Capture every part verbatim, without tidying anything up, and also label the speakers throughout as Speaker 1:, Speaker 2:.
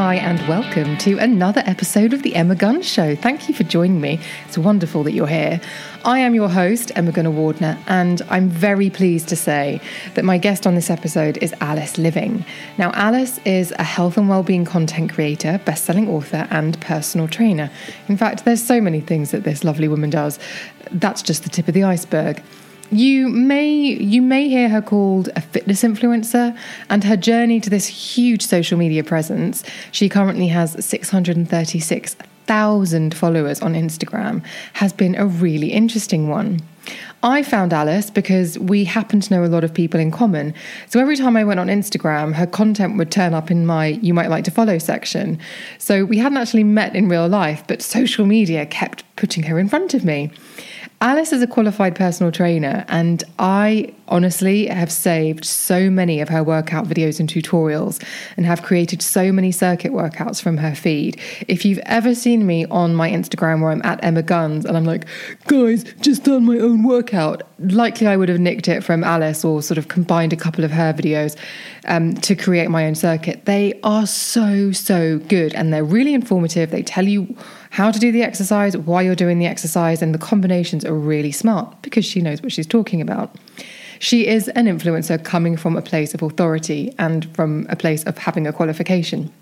Speaker 1: hi, and welcome to another episode of The Emma Gunn Show. Thank you for joining me. It's wonderful that you're here. I am your host, Emma Gunn-Awardner, and I'm very pleased to say that my guest on this episode is Alice Living. Now, Alice is a health and wellbeing content creator, best-selling author, and personal trainer. In fact, there's so many things that this lovely woman does. That's just the tip of the iceberg. You may you may hear her called a fitness influencer, and her journey to this huge social media presence. She currently has six hundred thirty-six thousand followers on Instagram, has been a really interesting one. I found Alice because we happen to know a lot of people in common. So every time I went on Instagram, her content would turn up in my You Might Like to Follow section. So we hadn't actually met in real life, but social media kept putting her in front of me. Alice is a qualified personal trainer, and I honestly have saved so many of her workout videos and tutorials and have created so many circuit workouts from her feed. If you've ever seen me on my Instagram where I'm at Emma Guns and I'm like, guys, just done my own workout, likely I would have nicked it from Alice or sort of combined a couple of her videos um, to create my own circuit. They are so, so good, and they're really informative. They tell you how to do the exercise, why you're doing the exercise, and the combinations are really smart because she knows what she's talking about. She is an influencer coming from a place of authority and from a place of having a qualification.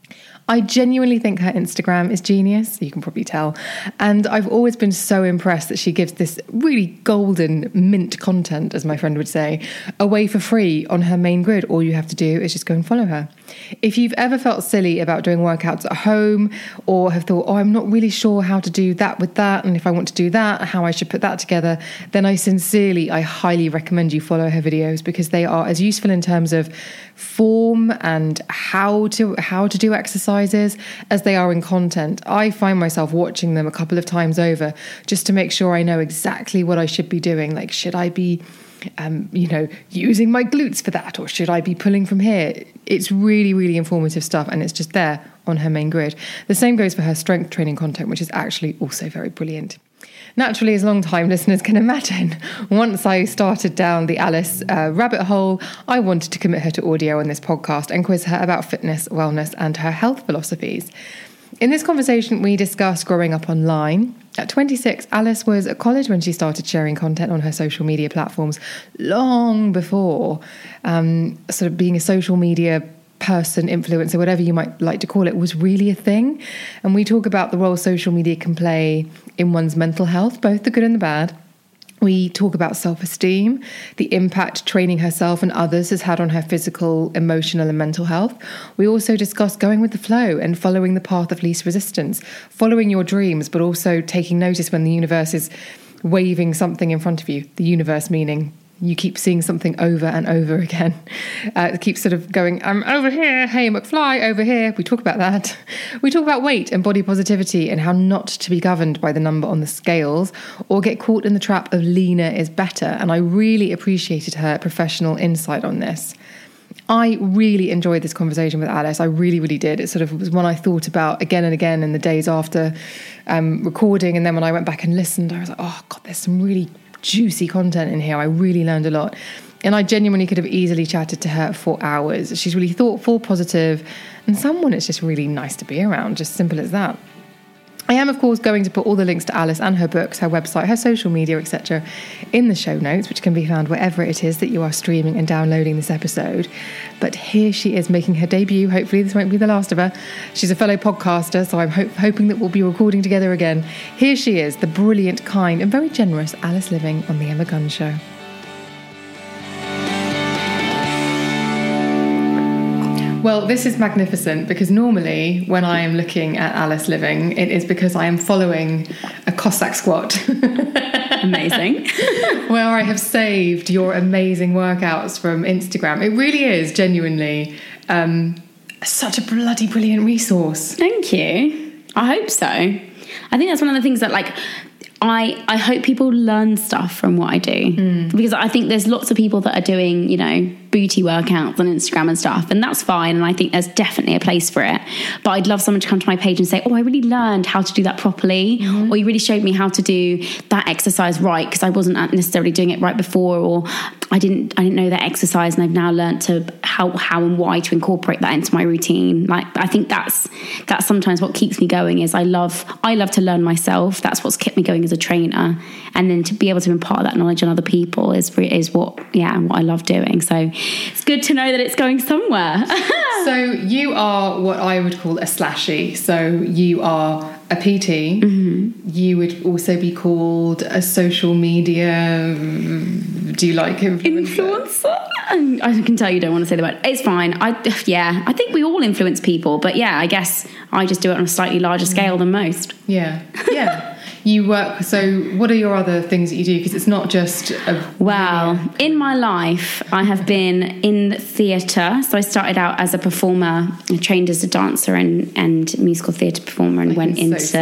Speaker 1: I genuinely think her Instagram is genius, you can probably tell. And I've always been so impressed that she gives this really golden mint content, as my friend would say, away for free on her main grid. All you have to do is just go and follow her. If you've ever felt silly about doing workouts at home or have thought, oh, I'm not really sure how to do that with that, and if I want to do that, how I should put that together, then I sincerely, I highly recommend you follow her videos because they are as useful in terms of form and how to how to do exercises as they are in content. I find myself watching them a couple of times over just to make sure I know exactly what I should be doing. Like, should I be um, you know, using my glutes for that, or should I be pulling from here? It's really, really informative stuff, and it's just there on her main grid. The same goes for her strength training content, which is actually also very brilliant. Naturally, as long-time listeners can imagine, once I started down the Alice uh, rabbit hole, I wanted to commit her to audio on this podcast and quiz her about fitness, wellness, and her health philosophies. In this conversation, we discussed growing up online. At twenty-six, Alice was at college when she started sharing content on her social media platforms, long before um, sort of being a social media person, influencer, whatever you might like to call it, was really a thing. And we talk about the role social media can play in one's mental health, both the good and the bad. We talk about self-esteem, the impact training herself and others has had on her physical, emotional, and mental health. We also discuss going with the flow and following the path of least resistance, following your dreams, but also taking notice when the universe is waving something in front of you. The universe meaning you keep seeing something over and over again. Uh, it keeps sort of going, I'm over here, hey McFly, over here. We talk about that. We talk about weight and body positivity and how not to be governed by the number on the scales or get caught in the trap of leaner is better. And I really appreciated her professional insight on this. I really enjoyed this conversation with Alice. I really, really did. It sort of was one I thought about again and again in the days after um, recording. And then when I went back and listened, I was like, oh God, there's some really juicy content in here. I really learned a lot, and I genuinely could have easily chatted to her for hours. She's really thoughtful, positive, and someone it's just really nice to be around, just simple as that. I am, of course, going to put all the links to Alice and her books, her website, her social media, et cetera in the show notes, which can be found wherever it is that you are streaming and downloading this episode. But here she is making her debut. Hopefully this won't be the last of her. She's a fellow podcaster, so I'm ho- hoping that we'll be recording together again. Here she is, the brilliant, kind, and very generous Alice Living on The Emma Gunn Show. Well, this is magnificent because normally when I am looking at Alice Living, it is because I am following a Cossack squat.
Speaker 2: Amazing.
Speaker 1: Where I have saved your amazing workouts from Instagram. It really is genuinely um, such a bloody brilliant resource.
Speaker 2: Thank you. I hope so. I think that's one of the things that, like, I, I hope people learn stuff from what I do. Mm. Because I think there's lots of people that are doing, you know, booty workouts on Instagram and stuff, and that's fine, and I think there's definitely a place for it. But I'd love someone to come to my page and say, oh, I really learned how to do that properly, mm-hmm. or you really showed me how to do that exercise right, because I wasn't necessarily doing it right before, or I didn't I didn't know that exercise, and I've now learned to how how and why to incorporate that into my routine. Like, I think that's that's sometimes what keeps me going. Is I love I love to learn myself. That's what's kept me going as a trainer, and then to be able to impart that knowledge on other people is is what yeah what I love doing. So it's good to know that it's going somewhere.
Speaker 1: So you are what I would call a slashy. So you are a P T. Mm-hmm. You would also be called a social media. Do you like influencer?
Speaker 2: Influencer? I can tell you don't want to say the word. It's fine. I yeah. I think we all influence people, but yeah, I guess I just do it on a slightly larger scale than most.
Speaker 1: Yeah, yeah. You work, so what are your other things that you do? Because it's not just a...
Speaker 2: Well, yeah. In my life, I have been in theatre. So I started out as a performer. I trained as a dancer and, and musical theatre performer, and I went into... So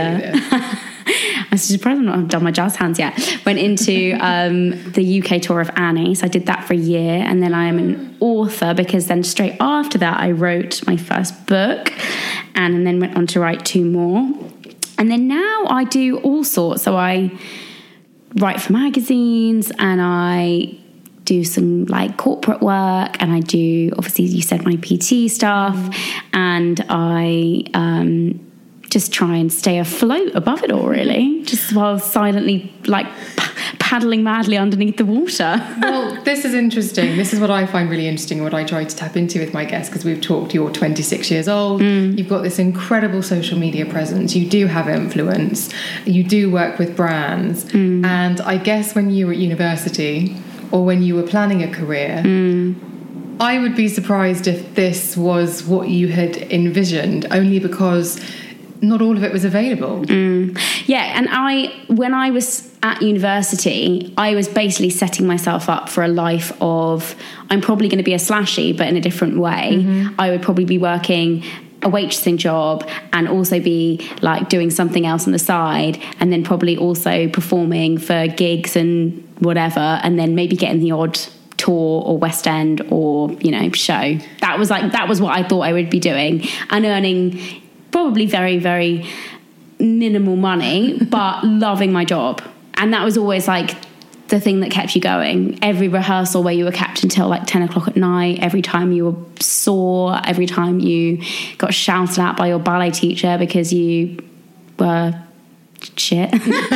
Speaker 2: I'm surprised I've not done my jazz hands yet. Went into um, the U K tour of Annie. So I did that for a year. And then I am an author, because then straight after that, I wrote my first book, and, and then went on to write two more. And then now I do all sorts. So I write for magazines, and I do some like corporate work, and I do, obviously you said, my P T stuff, and I um, just try and stay afloat above it all, really, just while silently like paddling madly underneath the water.
Speaker 1: Well, this is interesting. This is what I find really interesting, what I try to tap into with my guests, because we've talked, you're twenty-six years old, mm. you've got this incredible social media presence, you do have influence, you do work with brands, mm. and I guess when you were at university, or when you were planning a career, mm. I would be surprised if this was what you had envisioned, only because not all of it was available.
Speaker 2: Mm. Yeah, and I, when I was at university, I was basically setting myself up for a life of, I'm probably going to be a slashy, but in a different way. Mm-hmm. I would probably be working a waitressing job, and also be like doing something else on the side, and then probably also performing for gigs and whatever, and then maybe getting the odd tour or West End or, you know, show. That was like, that was what I thought I would be doing, and earning probably very, very minimal money, but loving my job. And that was always like the thing that kept you going. Every rehearsal where you were kept until like ten o'clock at night, every time you were sore, every time you got shouted at by your ballet teacher because you were shit,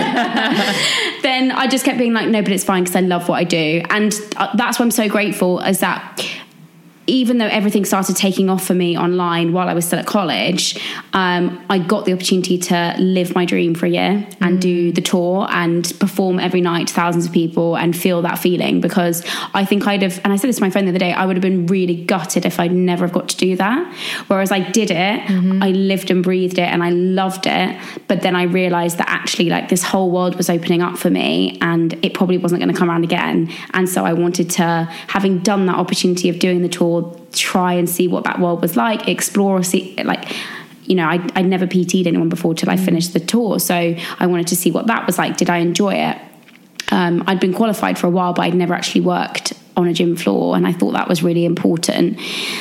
Speaker 2: then I just kept being like, no, but it's fine, because I love what I do. And that's why I'm so grateful, is that even though everything started taking off for me online while I was still at college, um, I got the opportunity to live my dream for a year and mm. do the tour and perform every night to thousands of people and feel that feeling. Because I think I'd have, and I said this to my friend the other day, I would have been really gutted if I'd never have got to do that. Whereas I did it, mm-hmm. I lived and breathed it, and I loved it. But then I realised that actually, like, this whole world was opening up for me, and it probably wasn't going to come around again. And so I wanted to, having done that opportunity of doing the tour, try and see what that world was like, explore, see, like, you know, I, I'd never P T'd anyone before till I finished the tour. So I wanted to see what that was like. Did I enjoy it? Um, I'd been qualified for a while, but I'd never actually worked on a gym floor, and I thought that was really important.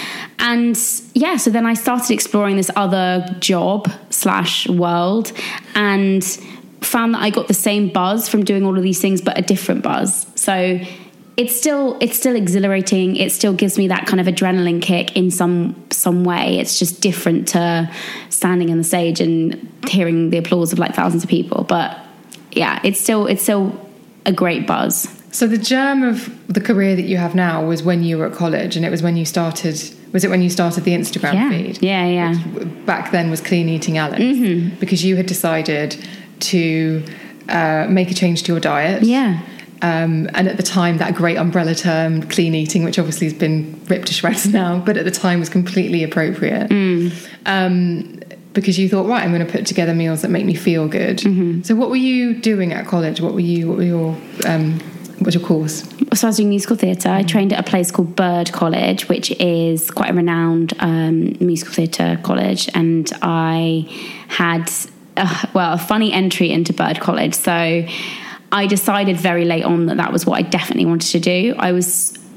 Speaker 2: And yeah, so then I started exploring this other job slash world, and found that I got the same buzz from doing all of these things, but a different buzz. So it's still it's still exhilarating. It still gives me that kind of adrenaline kick in some some way. It's just different to standing on the stage and hearing the applause of like thousands of people. But yeah, it's still it's still a great buzz.
Speaker 1: So the germ of the career that you have now was when you were at college, and it was when you started. Was it when you started the Instagram
Speaker 2: yeah.
Speaker 1: feed?
Speaker 2: Yeah, yeah.
Speaker 1: Which back then was Clean Eating Alex,
Speaker 2: mm-hmm.
Speaker 1: because you had decided to uh, make a change to your diet.
Speaker 2: Yeah.
Speaker 1: Um, and at the time, that great umbrella term, clean eating, which obviously has been ripped to shreds now, but at the time was completely appropriate.
Speaker 2: Mm.
Speaker 1: Um, because you thought, right, I'm going to put together meals that make me feel good.
Speaker 2: Mm-hmm.
Speaker 1: So what were you doing at college? What were you, what were your, um, what was your course?
Speaker 2: So I was doing musical theatre. Mm-hmm. I trained at a place called Bird College, which is quite a renowned um, musical theatre college. And I had, uh, well, a funny entry into Bird College. So I decided very late on that that was what I definitely wanted to do. I was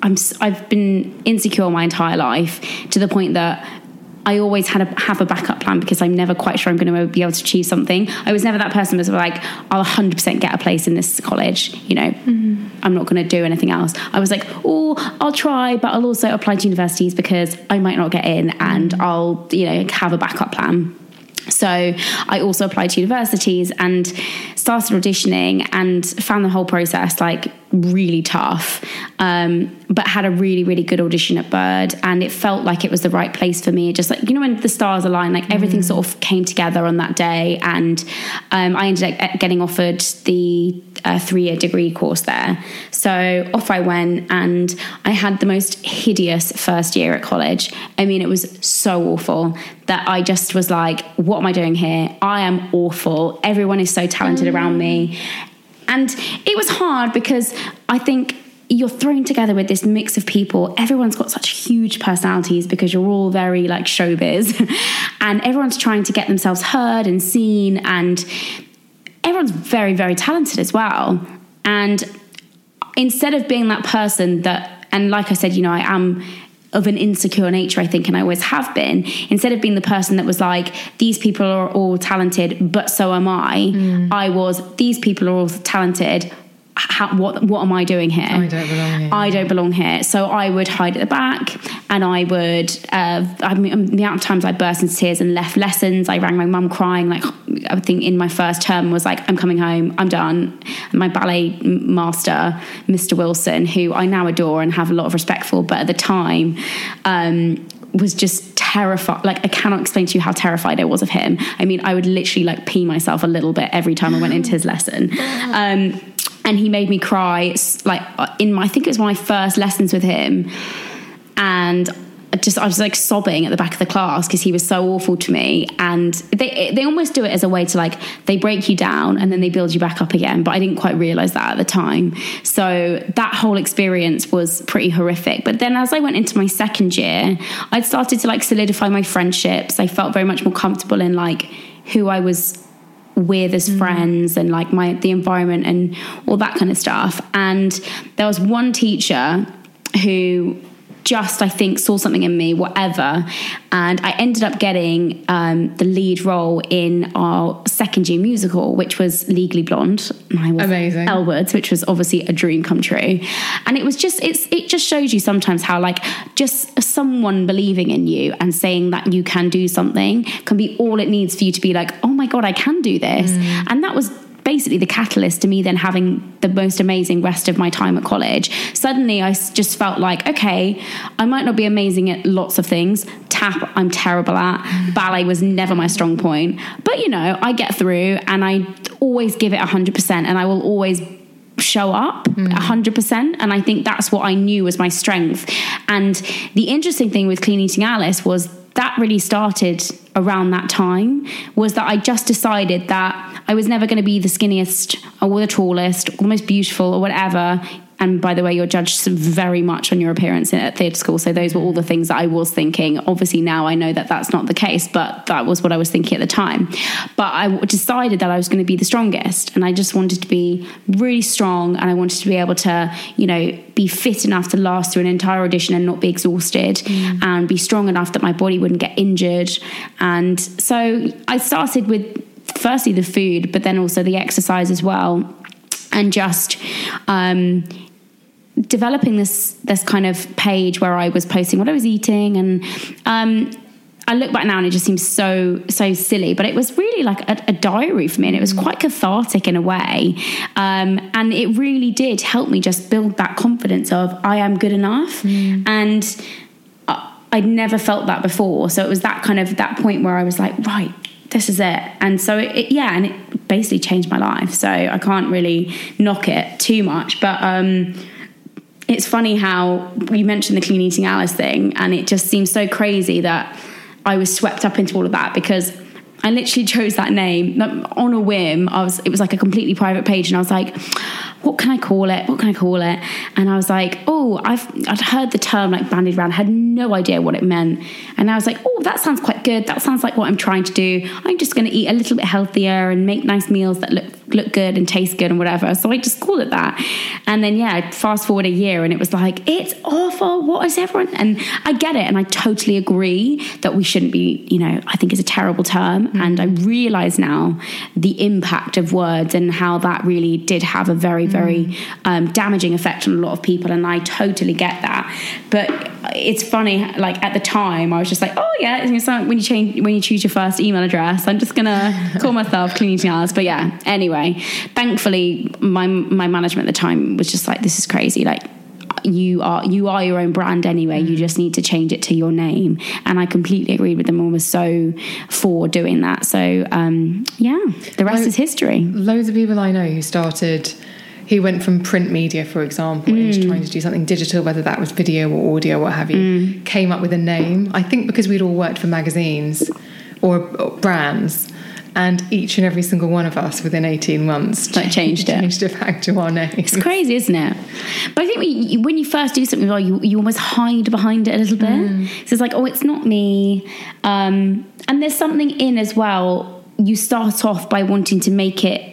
Speaker 2: I'm I've been insecure my entire life, to the point that I always had a have a backup plan, because I'm never quite sure I'm going to be able to achieve something. I was never that person who was like, I'll one hundred percent get a place in this college, you know, mm-hmm. I'm not going to do anything else. I was like, oh, I'll try, but I'll also apply to universities because I might not get in, and mm-hmm. I'll, you know, have a backup plan. So I also applied to universities and started auditioning, and found the whole process like really tough, um, but had a really, really good audition at Bird, and it felt like it was the right place for me. Just like, you know, when the stars align, like everything mm. sort of came together on that day, and um, I ended up getting offered the uh, three-year degree course there. So off I went, and I had the most hideous first year at college. I mean, it was so awful that I just was like, what am I doing here? I am awful. Everyone is so talented mm. around me. And it was hard, because I think you're thrown together with this mix of people. Everyone's got such huge personalities, because you're all very like showbiz, and everyone's trying to get themselves heard and seen, and everyone's very, very talented as well. And instead of being that person that, and like I said, you know, I am of an insecure nature, I think, and I always have been, instead of being the person that was like, these people are all talented, but so am I, mm. I was, these people are all talented, how, what what am I doing here?
Speaker 1: I don't belong here.
Speaker 2: I don't belong here. So I would hide at the back, and I would, uh, I mean, the amount of times I burst into tears and left lessons. I rang my mum crying, like, I think in my first term was like, I'm coming home, I'm done. And my ballet master, Mister Wilson, who I now adore and have a lot of respect for, but at the time, um, was just terrified. Like, I cannot explain to you how terrified I was of him. I mean, I would literally like pee myself a little bit every time I went into his lesson. Um, and he made me cry, like in my, I think it was my first lessons with him. And just, I was like sobbing at the back of the class because he was so awful to me. And they they almost do it as a way to like, they break you down and then they build you back up again. But I didn't quite realize that at the time. So that whole experience was pretty horrific. But then as I went into my second year, I'd started to like solidify my friendships. I felt very much more comfortable in like who I was with as mm. friends, and like my the environment and all that kind of stuff. And there was one teacher who just, I think, saw something in me, whatever, and I ended up getting um, the lead role in our second year musical, which was Legally Blonde. And I was
Speaker 1: amazing.
Speaker 2: Elle Woods, which was obviously a dream come true. And it was just, it's it just shows you sometimes how like just someone believing in you and saying that you can do something can be all it needs for you to be like, oh my God, I can do this. Mm. And that was basically the catalyst to me then having the most amazing rest of my time at college. Suddenly I just felt like, okay, I might not be amazing at lots of things. Tap, I'm terrible at. Mm. Ballet was never my strong point. But, you know, I get through and I always give it one hundred percent, and I will always show up mm. one hundred percent. And I think that's what I knew was my strength. And the interesting thing with Clean Eating Alice was that really started around that time, was that I just decided that I was never going to be the skinniest or the tallest or the most beautiful or whatever. And by the way, you're judged very much on your appearance at theatre school. So those were all the things that I was thinking. Obviously now I know that that's not the case, but that was what I was thinking at the time. But I decided that I was going to be the strongest, and I just wanted to be really strong, and I wanted to be able to, you know, be fit enough to last through an entire audition and not be exhausted, mm. and be strong enough that my body wouldn't get injured. And so I started with firstly the food, but then also the exercise as well, and just um developing this this kind of page where I was posting what I was eating. And um I look back now and it just seems so so silly, but it was really like a, a diary for me, and it was quite cathartic in a way, um and it really did help me just build that confidence of I am good enough. mm. And I, I'd never felt that before, so it was that kind of that point where I was like, right, this is it. And so it, it yeah and it basically changed my life, so I can't really knock it too much. But um it's funny how you mentioned the Clean Eating Alice thing, and it just seems so crazy that I was swept up into all of that, because I literally chose that name on a whim. I was, it was like a completely private page, and I was like, what can I call it? What can I call it? And I was like, oh, I've I'd heard the term like bandied around, had no idea what it meant. And I was like, oh, that sounds quite good. That sounds like what I'm trying to do. I'm just going to eat a little bit healthier and make nice meals that look look good and taste good and whatever. So I just called it that. And then, yeah, fast forward a year and it was like, it's awful. What is everyone? And I get it. And I totally agree that we shouldn't be, you know, I think is a terrible term. Mm. And I realize now the impact of words and how that really did have a very, very mm. um, damaging effect on a lot of people. And I totally get that. But it's funny, like at the time I was just like, oh yeah, it's like when you change, when you choose your first email address, I'm just gonna call myself Cleaning Tiaras. But yeah, anyway, thankfully my my management at the time was just like, this is crazy, like you are you are your own brand anyway, you just need to change it to your name. And I completely agreed with them and was so for doing that. So um yeah, the rest Lo- is history.
Speaker 1: Loads of people I know who started, he went from print media, for example, mm. into trying to do something digital, whether that was video or audio, what have you, mm. came up with a name. I think because we'd all worked for magazines or, or brands, and each and every single one of us within eighteen months
Speaker 2: like changed, changed it.
Speaker 1: Changed it back to our name.
Speaker 2: It's crazy, isn't it? But I think we, when you first do something, well, you, you almost hide behind it a little bit. Mm. So it's like, oh, it's not me. Um, and there's something in as well, you start off by wanting to make it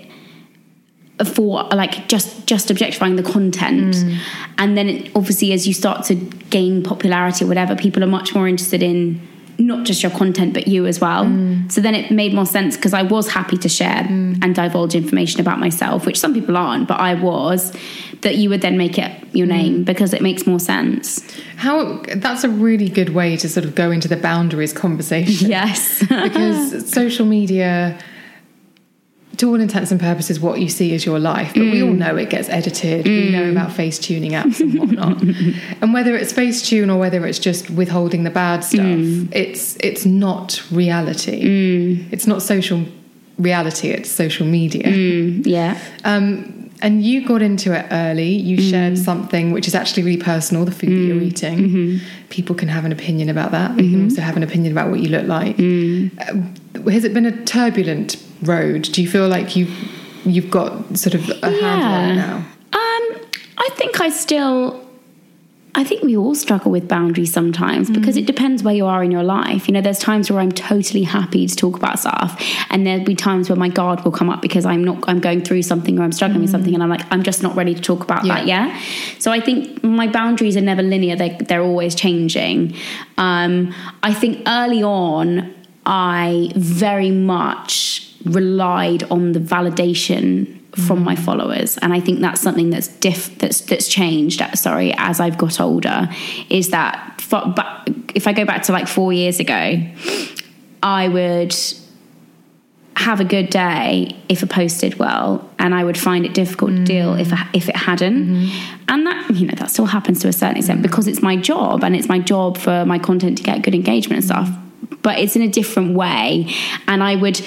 Speaker 2: for like just just objectifying the content, mm. and then it, obviously as you start to gain popularity or whatever, people are much more interested in not just your content but you as well. mm. So then it made more sense, because I was happy to share mm. and divulge information about myself, which some people aren't, but I was, that you would then make it your name mm. because it makes more sense.
Speaker 1: How that's a really good way to sort of go into the boundaries conversation.
Speaker 2: Yes.
Speaker 1: Because social media, to all intents and purposes, what you see is your life, but mm. we all know it gets edited. Mm. We know about face tuning apps and whatnot. And whether it's face tune or whether it's just withholding the bad stuff, mm. it's it's not reality. Mm. It's not social reality, it's social media.
Speaker 2: Mm. Yeah.
Speaker 1: Um, and you got into it early. You mm. shared something which is actually really personal, the food mm. that you're eating. Mm-hmm. People can have an opinion about that. They mm-hmm. can also have an opinion about what you look like. Mm. Uh, has it been a turbulent road? Do you feel like you've you've got sort of a yeah. handle on it now?
Speaker 2: Um, I think I still. I think we all struggle with boundaries sometimes, because mm. it depends where you are in your life. You know, there's times where I'm totally happy to talk about stuff, and there'll be times where my guard will come up because I'm not, I'm going through something or I'm struggling mm. with something, and I'm like, I'm just not ready to talk about yeah. that yet. So I think my boundaries are never linear; they they're always changing. Um, I think early on, I very much relied on the validation from my followers, and I think that's something that's diff that's that's changed sorry as I've got older, is that for, but if I go back to like four years ago, I would have a good day if it posted well, and I would find it difficult mm. to deal if if it hadn't. Mm-hmm. And that, you know, that still happens to a certain extent, mm. because it's my job, and it's my job for my content to get good engagement and stuff, but it's in a different way. And I would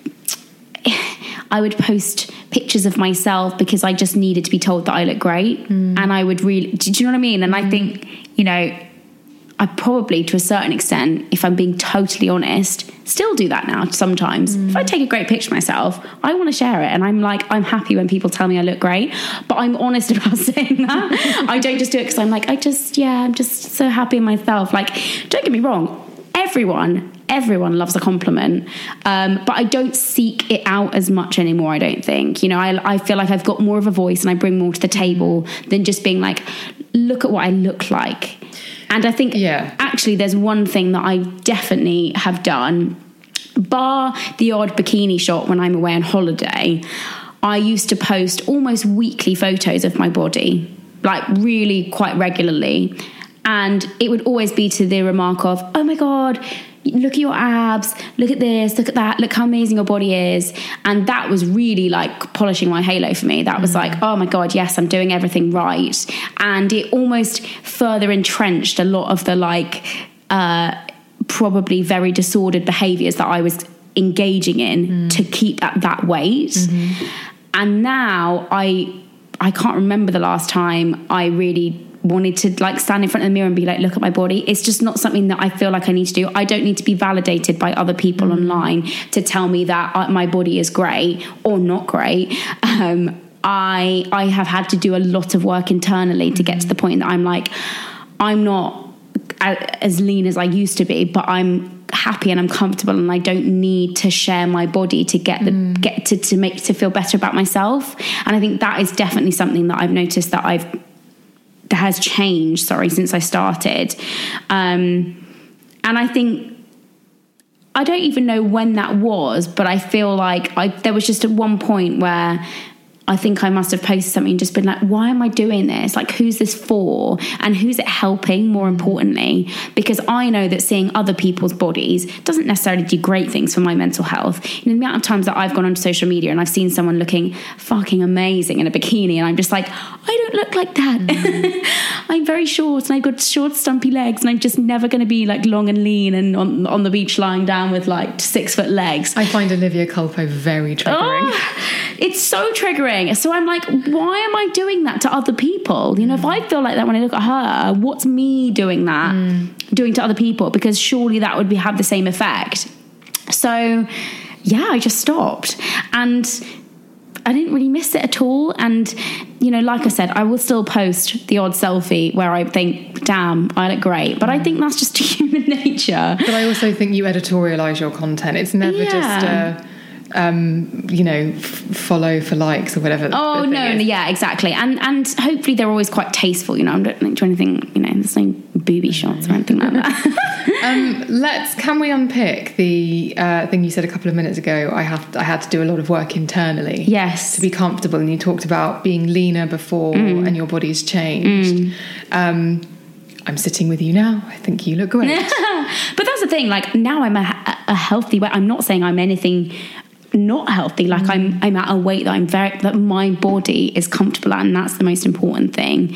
Speaker 2: I would post pictures of myself because I just needed to be told that I look great. Mm. And I would really, do you know what I mean? And mm. I think, you know, I probably, to a certain extent, if I'm being totally honest, still do that now sometimes. Mm. If I take a great picture of myself, I want to share it. And I'm like, I'm happy when people tell me I look great, but I'm honest about saying that. I don't just do it because I'm like, I just, yeah, I'm just so happy in myself. Like, don't get me wrong. Everyone, everyone loves a compliment, um, but I don't seek it out as much anymore, I don't think. You know, I, I feel like I've got more of a voice and I bring more to the table than just being like, look at what I look like. And I think yeah. actually there's one thing that I definitely have done, bar the odd bikini shot when I'm away on holiday. I used to post almost weekly photos of my body, like really quite regularly. And it would always be to the remark of, oh my God, look at your abs, look at this, look at that, look how amazing your body is. And that was really like polishing my halo for me. That was mm-hmm. like, oh my God, yes, I'm doing everything right. And it almost further entrenched a lot of the like uh, probably very disordered behaviours that I was engaging in mm. to keep at that weight. Mm-hmm. And now I I can't remember the last time I really wanted to like stand in front of the mirror and be like, look at my body. It's just not something that I feel like I need to do. I don't need to be validated by other people mm. online to tell me that my body is great or not great. Um, I I have had to do a lot of work internally to get to the point that I'm like, I'm not as lean as I used to be, but I'm happy and I'm comfortable and I don't need to share my body to get the mm. get to, to make to feel better about myself. And I think that is definitely something that I've noticed that I've that has changed, sorry, since I started. Um, and I think I don't even know when that was, but I feel like I there was just at one point where I think I must have posted something and just been like, why am I doing this? Like, who's this for? And who's it helping, more importantly? Because I know that seeing other people's bodies doesn't necessarily do great things for my mental health. You know, the amount of times that I've gone onto social media and I've seen someone looking fucking amazing in a bikini and I'm just like, I don't look like that. Mm-hmm. I'm very short and I've got short, stumpy legs and I'm just never going to be like long and lean and on, on the beach lying down with like six foot legs.
Speaker 1: I find Olivia Culpo very triggering.
Speaker 2: Oh, it's so triggering. So I'm like, why am I doing that to other people? You know, if I feel like that when I look at her, what's me doing that, mm. doing to other people? Because surely that would be have the same effect. So yeah, I just stopped. And I didn't really miss it at all. And, you know, like I said, I will still post the odd selfie where I think, damn, I look great. But I think that's just human nature.
Speaker 1: But I also think you editorialise your content. It's never yeah. just a... um you know f- follow for likes or whatever.
Speaker 2: Oh no, no yeah exactly. And and hopefully they're always quite tasteful, you know. I don't do anything, you know, there's no booby shots or anything like that.
Speaker 1: um let's can we unpick the uh thing you said a couple of minutes ago? I have I had to do a lot of work internally,
Speaker 2: yes,
Speaker 1: to be comfortable, and you talked about being leaner before mm. and your body's changed. mm. um I'm sitting with you now. I think you look great.
Speaker 2: But that's the thing, like now I'm a, a healthy way. I'm not saying I'm anything not healthy, like mm. I'm I'm at a weight that I'm very that my body is comfortable at, and that's the most important thing.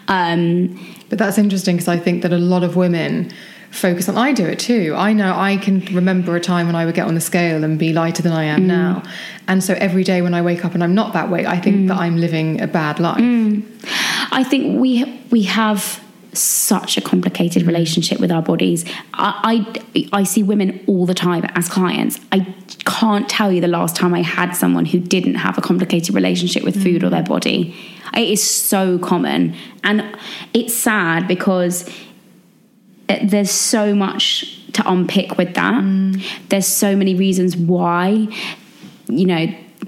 Speaker 2: Um
Speaker 1: but that's interesting, because I think that a lot of women focus on, I do it too, I know I can remember a time when I would get on the scale and be lighter than I am mm. now, and so every day when I wake up and I'm not that weight, I think mm. that I'm living a bad life. mm.
Speaker 2: I think we we have such a complicated relationship with our bodies. I, I I see women all the time as clients. I can't tell you the last time I had someone who didn't have a complicated relationship with food mm. or their body. It is so common, and it's sad because it, there's so much to unpick with that. Mm. There's so many reasons why, you know.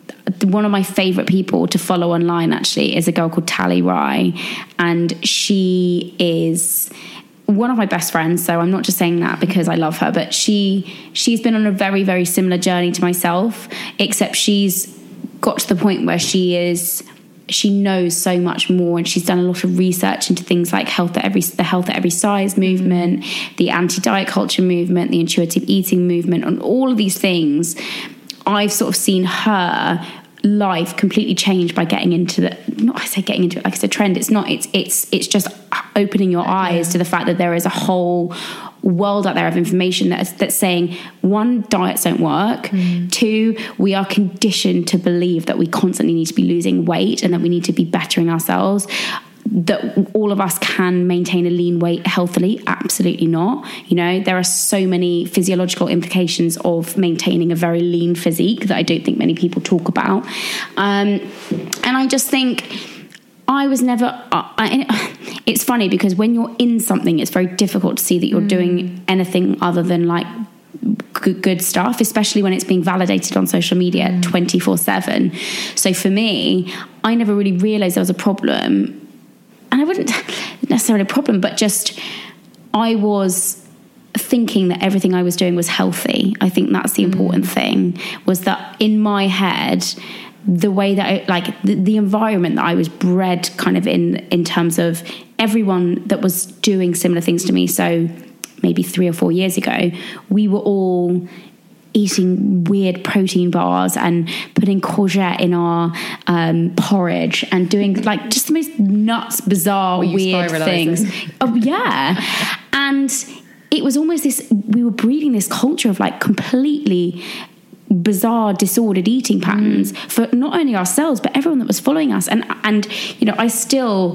Speaker 2: One of my favourite people to follow online actually is a girl called Tally Rye, and she is one of my best friends, so I'm not just saying that because I love her, but she she's been on a very, very similar journey to myself, except she's got to the point where she is she knows so much more, and she's done a lot of research into things like health at every the health at every size movement, the anti-diet culture movement, the intuitive eating movement, and all of these things. I've sort of seen her life completely changed by getting into the, not I say getting into it like it's a trend, it's not, it's it's it's just opening your eyes yeah. to the fact that there is a whole world out there of information that's, that's saying, one, diets don't work, mm. two, we are conditioned to believe that we constantly need to be losing weight and that we need to be bettering ourselves, that all of us can maintain a lean weight healthily. Absolutely not. You know, there are so many physiological implications of maintaining a very lean physique that I don't think many people talk about. Um, and I just think I was never... Uh, I, it's funny because when you're in something, it's very difficult to see that you're mm. doing anything other than like good, good stuff, especially when it's being validated on social media mm. twenty-four seven. So for me, I never really realised there was a problem. And I wouldn't necessarily a problem, but just I was thinking that everything I was doing was healthy. I think that's the important mm. thing, was that in my head, the way that I, like the, the environment that I was bred kind of in, in terms of everyone that was doing similar things to me. So maybe three or four years ago, we were all eating weird protein bars and putting courgette in our um, porridge and doing like just the most nuts, bizarre, weird things. Oh yeah. And it was almost this, we were breeding this culture of like completely bizarre, disordered eating patterns mm. for not only ourselves, but everyone that was following us. And, and, you know, I still,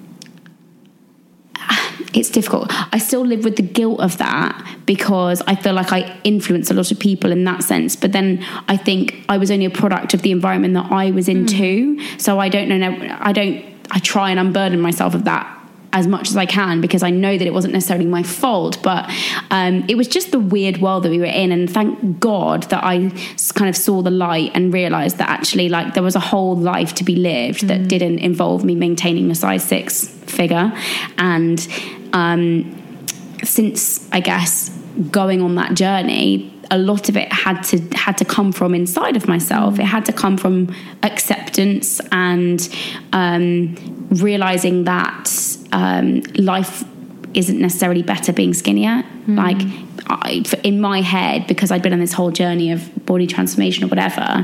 Speaker 2: it's difficult. I still live with the guilt of that because I feel like I influence a lot of people in that sense. But then I think I was only a product of the environment that I was into. Mm. So I don't know. I don't, I try and unburden myself of that as much as I can, because I know that it wasn't necessarily my fault, but um, it was just the weird world that we were in. And thank God that I kind of saw the light and realised that actually, like, there was a whole life to be lived mm. that didn't involve me maintaining a size six figure. And um, since, I guess, going on that journey, a lot of it had to had to come from inside of myself. It had to come from acceptance and um, realizing that um, life isn't necessarily better being skinnier. Mm. Like I, in my head, because I'd been on this whole journey of body transformation or whatever,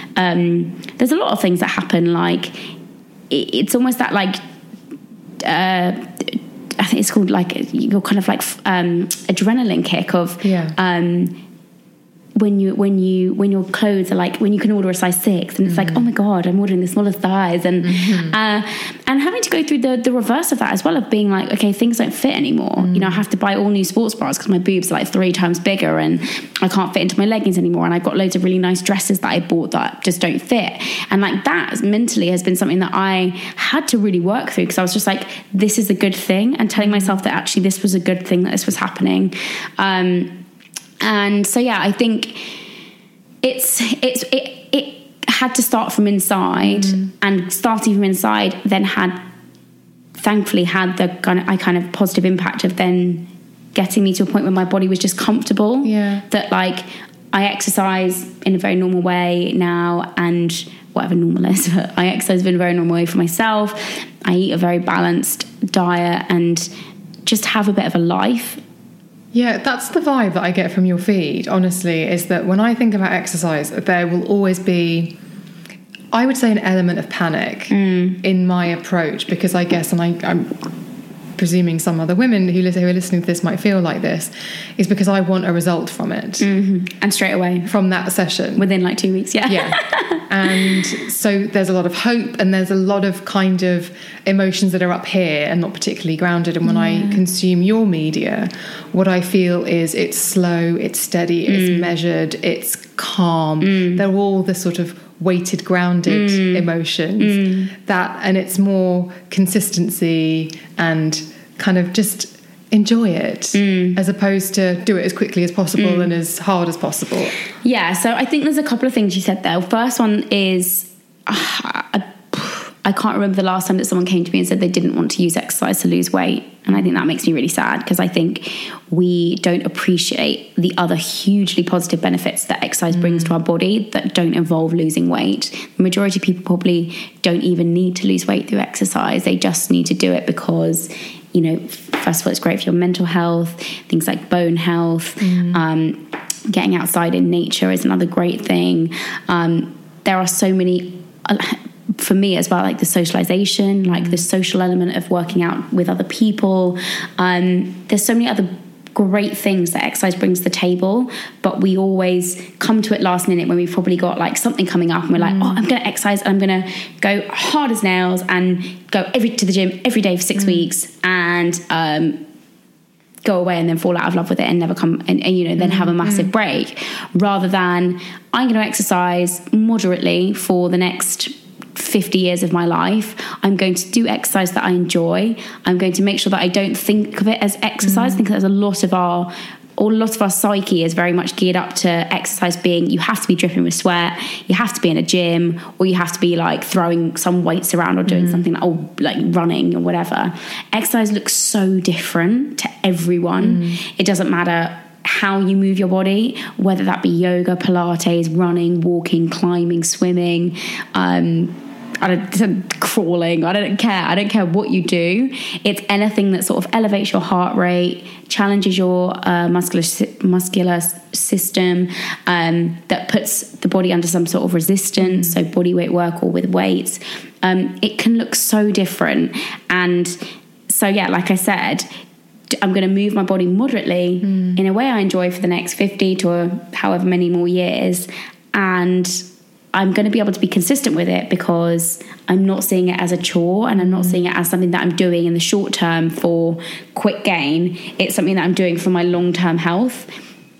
Speaker 2: um, there's a lot of things that happen. Like it, it's almost that like. Uh, I think it's called like your kind of like um, adrenaline kick of yeah. um, when you when you when your clothes are like when you can order a size six and it's mm-hmm. like, oh my god, I'm ordering the smaller thighs, and mm-hmm. uh, and having to go through the the reverse of that as well, of being like, okay, things don't fit anymore. Mm. You know, I have to buy all new sports bras because my boobs are like three times bigger and I can't fit into my leggings anymore, and I've got loads of really nice dresses that I bought that just don't fit. And like that mentally has been something that I had to really work through, because I was just like, this is a good thing, and telling myself that actually this was a good thing that this was happening. Um, And so, yeah, I think it's it's it, it had to start from inside, mm. and starting from inside then had, thankfully, had the kind of, I kind of positive impact of then getting me to a point where my body was just comfortable.
Speaker 1: Yeah.
Speaker 2: That like I exercise in a very normal way now, and whatever normal is, but I exercise in a very normal way for myself. I eat a very balanced diet and just have a bit of a life.
Speaker 1: Yeah, that's the vibe that I get from your feed, honestly, is that when I think about exercise, there will always be, I would say, an element of panic mm. in my approach, because I guess, and I, I'm presuming some other women who, who are listening to this might feel like this, is because I want a result from it.
Speaker 2: Mm-hmm. And straight away.
Speaker 1: From that session.
Speaker 2: Within like two weeks, yeah.
Speaker 1: Yeah. And so there's a lot of hope, and there's a lot of kind of emotions that are up here and not particularly grounded. And when yeah. I consume your media, what I feel is it's slow, it's steady, mm. it's measured, it's calm. Mm. They're all the sort of weighted, grounded mm. emotions mm. that, and it's more consistency and kind of just enjoy it mm. as opposed to do it as quickly as possible mm. and as hard as possible.
Speaker 2: Yeah, so I think there's a couple of things you said there. First one is uh, I, I can't remember the last time that someone came to me and said they didn't want to use exercise to lose weight, and I think that makes me really sad, because I think we don't appreciate the other hugely positive benefits that exercise mm. brings to our body that don't involve losing weight. The majority of people probably don't even need to lose weight through exercise. They just need to do it because, you know, first of all, it's great for your mental health, things like bone health. Mm. Um, getting outside in nature is another great thing. Um, there are so many, uh, for me as well, like the socialization, like the social element of working out with other people. Um, there's so many other great things that exercise brings to the table, but we always come to it last minute when we've probably got like something coming up and we're like, mm. oh, I'm going to exercise, I'm going to go hard as nails and go every to the gym every day for six mm. weeks and um, go away and then fall out of love with it and never come and, and you know then mm. have a massive mm. break, rather than I'm going to exercise moderately for the next fifty years of my life. I'm going to do exercise that I enjoy. I'm going to make sure that I don't think of it as exercise. Mm. I think there's a lot of our or a lot of our psyche is very much geared up to exercise being, you have to be dripping with sweat, you have to be in a gym, or you have to be like throwing some weights around or doing mm. something like, or like running or whatever. Exercise looks so different to everyone. Mm. It doesn't matter how you move your body, whether that be yoga, Pilates, running, walking, climbing, swimming, um, I don't, crawling, I don't care. I don't care what you do. It's anything that sort of elevates your heart rate, challenges your uh, muscular muscular system, um, that puts the body under some sort of resistance, so body weight work or with weights. Um, it can look so different. And so, yeah, like I said, I'm going to move my body moderately mm. in a way I enjoy for the next fifty to however many more years. And I'm going to be able to be consistent with it because I'm not seeing it as a chore and I'm not seeing it as something that I'm doing in the short term for quick gain. It's something that I'm doing for my long-term health.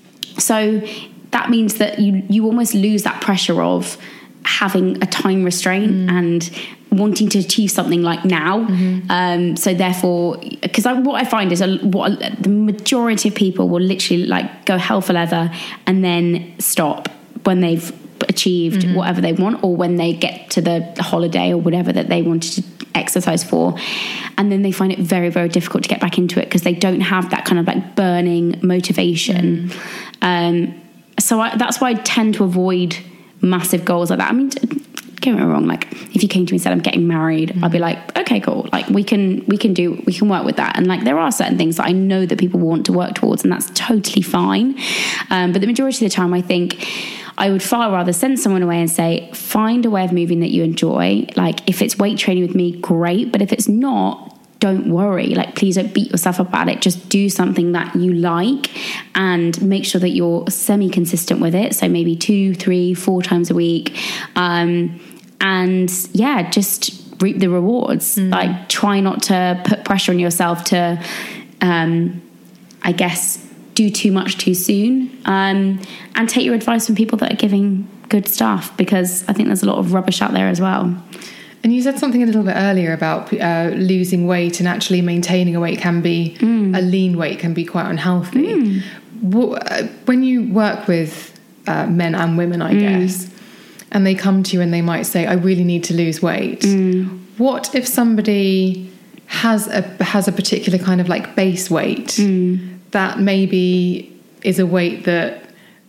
Speaker 2: So that means that you, you almost lose that pressure of having a time restraint mm. and wanting to achieve something like now. Mm-hmm. Um, so therefore, because I, what I find is a, what a, the majority of people will literally like go hell for leather and then stop when they've achieved mm-hmm. whatever they want, or when they get to the holiday or whatever that they wanted to exercise for, and then they find it very, very difficult to get back into it because they don't have that kind of like burning motivation. Mm. Um, so I, that's why I tend to avoid massive goals like that. I mean, get me wrong, like if you came to me and said I'm getting married, mm. I'd be like, okay, cool, like we can we can do we can work with that. And like there are certain things that I know that people want to work towards, and that's totally fine. Um, but the majority of the time I think I would far rather send someone away and say, find a way of moving that you enjoy. Like if it's weight training with me, great. But if it's not, don't worry. Like, please don't beat yourself up about it. Just do something that you like and make sure that you're semi-consistent with it. So maybe two, three, four times a week. Um, and yeah, just reap the rewards. Mm. Like try not to put pressure on yourself to, um, I guess, do too much too soon, um, and take your advice from people that are giving good stuff, because I think there's a lot of rubbish out there as well.
Speaker 1: And you said something a little bit earlier about uh, losing weight, and actually maintaining a weight can be, mm. a lean weight can be quite unhealthy. Mm. What, uh, when you work with uh, men and women, I mm. guess, and they come to you and they might say, I really need to lose weight. Mm. What if somebody has a has a particular kind of like base weight mm. that maybe is a weight that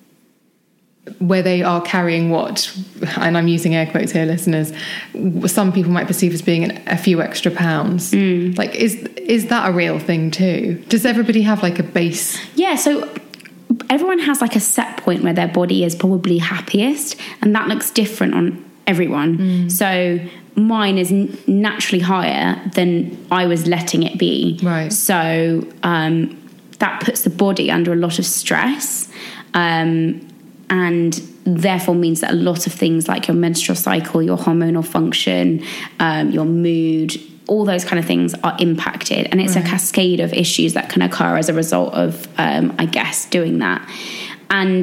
Speaker 1: where they are carrying what, and I'm using air quotes here, listeners, some people might perceive as being an, a few extra pounds. Mm. Like, is is that a real thing too? Does everybody have like a base?
Speaker 2: Yeah, so everyone has like a set point where their body is probably happiest, and that looks different on everyone. Mm. So mine is naturally higher than I was letting it be.
Speaker 1: Right.
Speaker 2: So um, that puts the body under a lot of stress, um, and therefore means that a lot of things like your menstrual cycle, your hormonal function, um, your mood, all those kind of things are impacted. And it's right. a cascade of issues that can occur as a result of, um, I guess, doing that. And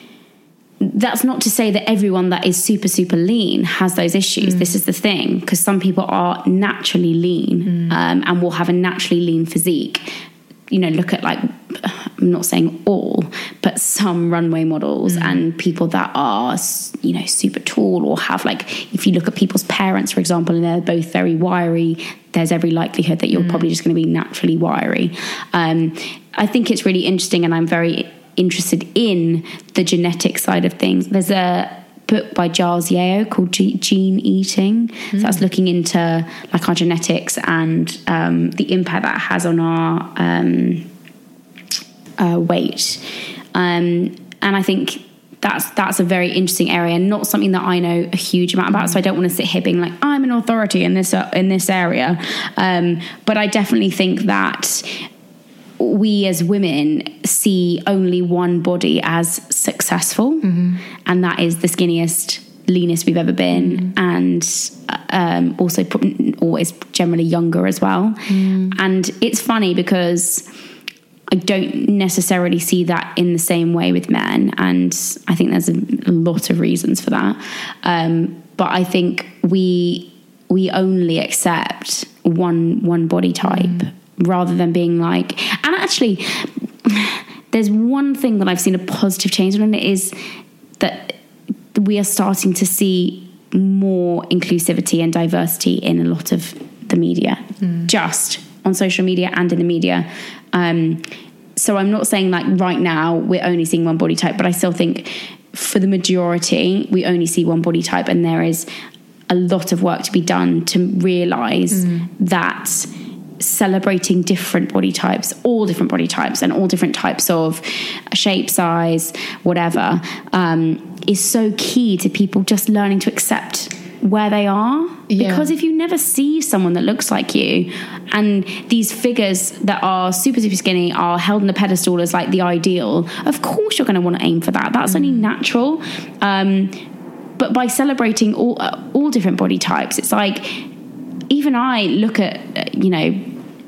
Speaker 2: that's not to say that everyone that is super, super lean has those issues. Mm. This is the thing, because some people are naturally lean mm. um, and will have a naturally lean physique. You know, look at like, I'm not saying all, but some runway models mm. and people that are, you know, super tall, or have like, if you look at people's parents, for example, and they're both very wiry, there's every likelihood that you're mm. probably just going to be naturally wiry. Um, I think it's really interesting, and I'm very interested in the genetic side of things. There's a book by Giles Yeo called G- Gene Eating. Mm. So that's looking into like our genetics and um, the impact that has on our um, uh, weight. Um, and I think that's that's a very interesting area, and not something that I know a huge amount about. Mm. So I don't want to sit here being like, I'm an authority in this uh, in this area. Um, but I definitely think that we as women see only one body as successful, mm-hmm. and that is the skinniest, leanest we've ever been, mm. and um, also always generally younger as well. Mm. And it's funny because I don't necessarily see that in the same way with men, and I think there's a, a lot of reasons for that. Um, but I think we we only accept one one body type. Mm. Rather than being like, and actually there's one thing that I've seen a positive change on, and it is that we are starting to see more inclusivity and diversity in a lot of the media, mm. just on social media and in the media. Um, so I'm not saying like right now we're only seeing one body type, but I still think for the majority we only see one body type, and there is a lot of work to be done to realise mm. that celebrating different body types, all different body types and all different types of shape, size, whatever, um, is so key to people just learning to accept where they are. Yeah. Because if you never see someone that looks like you, and these figures that are super, super skinny are held on a pedestal as like the ideal, of course you're going to want to aim for that. That's mm. only natural. Um, but by celebrating all, uh, all different body types, it's like, even I look at, you know,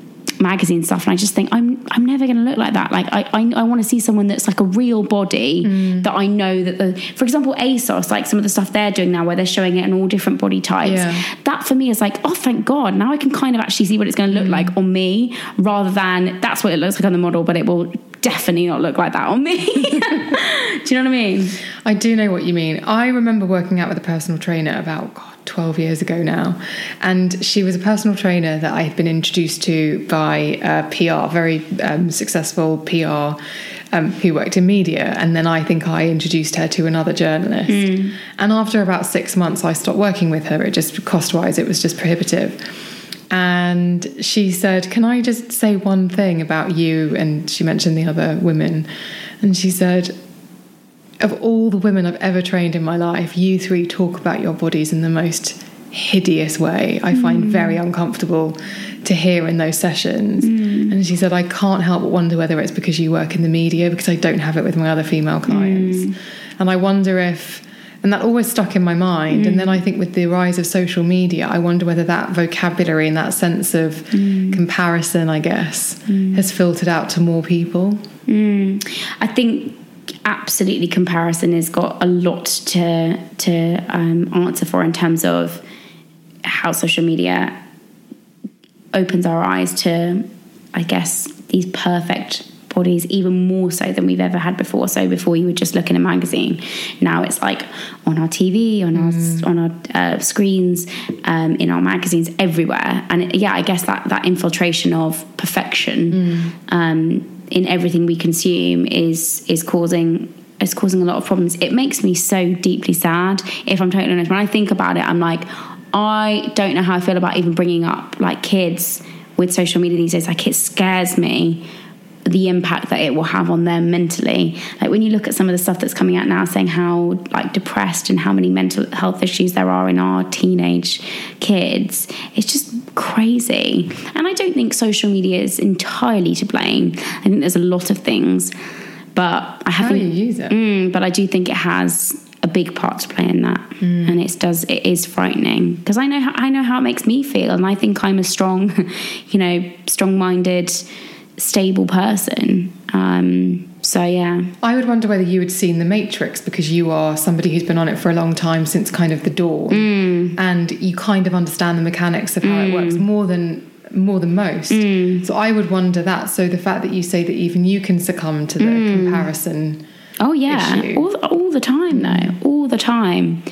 Speaker 2: magazine stuff, and I just think I'm I'm never going to look like that. Like I I, I want to see someone that's like a real body mm. that I know that the, for example, ASOS, like some of the stuff they're doing now where they're showing it in all different body types. Yeah. That for me is like, oh, thank God. Now I can kind of actually see what it's going to look mm. like on me, rather than that's what it looks like on the model, but it will definitely not look like that on me. Do you know what I mean?
Speaker 1: I do know what you mean. I remember working out with a personal trainer about, God, twelve years ago now, and she was a personal trainer that I had been introduced to by uh, P R, very um, successful P R um, who worked in media, and then I think I introduced her to another journalist mm. and after about six months I stopped working with her. It just, cost-wise, it was just prohibitive. And she said, can I just say one thing about you? And she mentioned the other women, and she said, of all the women I've ever trained in my life, you three talk about your bodies in the most hideous way. I find mm. very uncomfortable to hear in those sessions. Mm. And she said, I can't help but wonder whether it's because you work in the media, because I don't have it with my other female clients. Mm. And I wonder if, and that always stuck in my mind. Mm. And then I think with the rise of social media, I wonder whether that vocabulary and that sense of mm. comparison, I guess, mm. has filtered out to more people.
Speaker 2: Mm. I think absolutely comparison has got a lot to to um, answer for in terms of how social media opens our eyes to, I guess, these perfect bodies even more so than we've ever had before. So before you would just look in a magazine, now it's like on our T V, on mm. our on our uh, screens, um, in our magazines, everywhere. And yeah, I guess that that infiltration of perfection mm. um, in everything we consume is is causing is causing a lot of problems. It makes me so deeply sad, if I'm totally honest. When I think about it, I'm like, I don't know how I feel about even bringing up like kids with social media these days. Like, it scares me the impact that it will have on them mentally. Like when you look at some of the stuff that's coming out now saying how like depressed and how many mental health issues there are in our teenage kids, it's just crazy. And I don't think social media is entirely to blame. I think there's a lot of things, but I haven't
Speaker 1: how you use it
Speaker 2: mm, but I do think it has a big part to play in that. mm. And it does it is frightening, because I know how, I know how it makes me feel, and I think I'm a strong you know strong-minded, stable person. Um, so yeah.
Speaker 1: I would wonder whether you had seen The Matrix, because you are somebody who's been on it for a long time, since kind of the dawn, mm. and you kind of understand the mechanics of how mm. it works more than more than most. Mm. So I would wonder that. So the fact that you say that even you can succumb to the mm. comparison.
Speaker 2: Oh yeah,
Speaker 1: issue.
Speaker 2: all all the time though, all the time.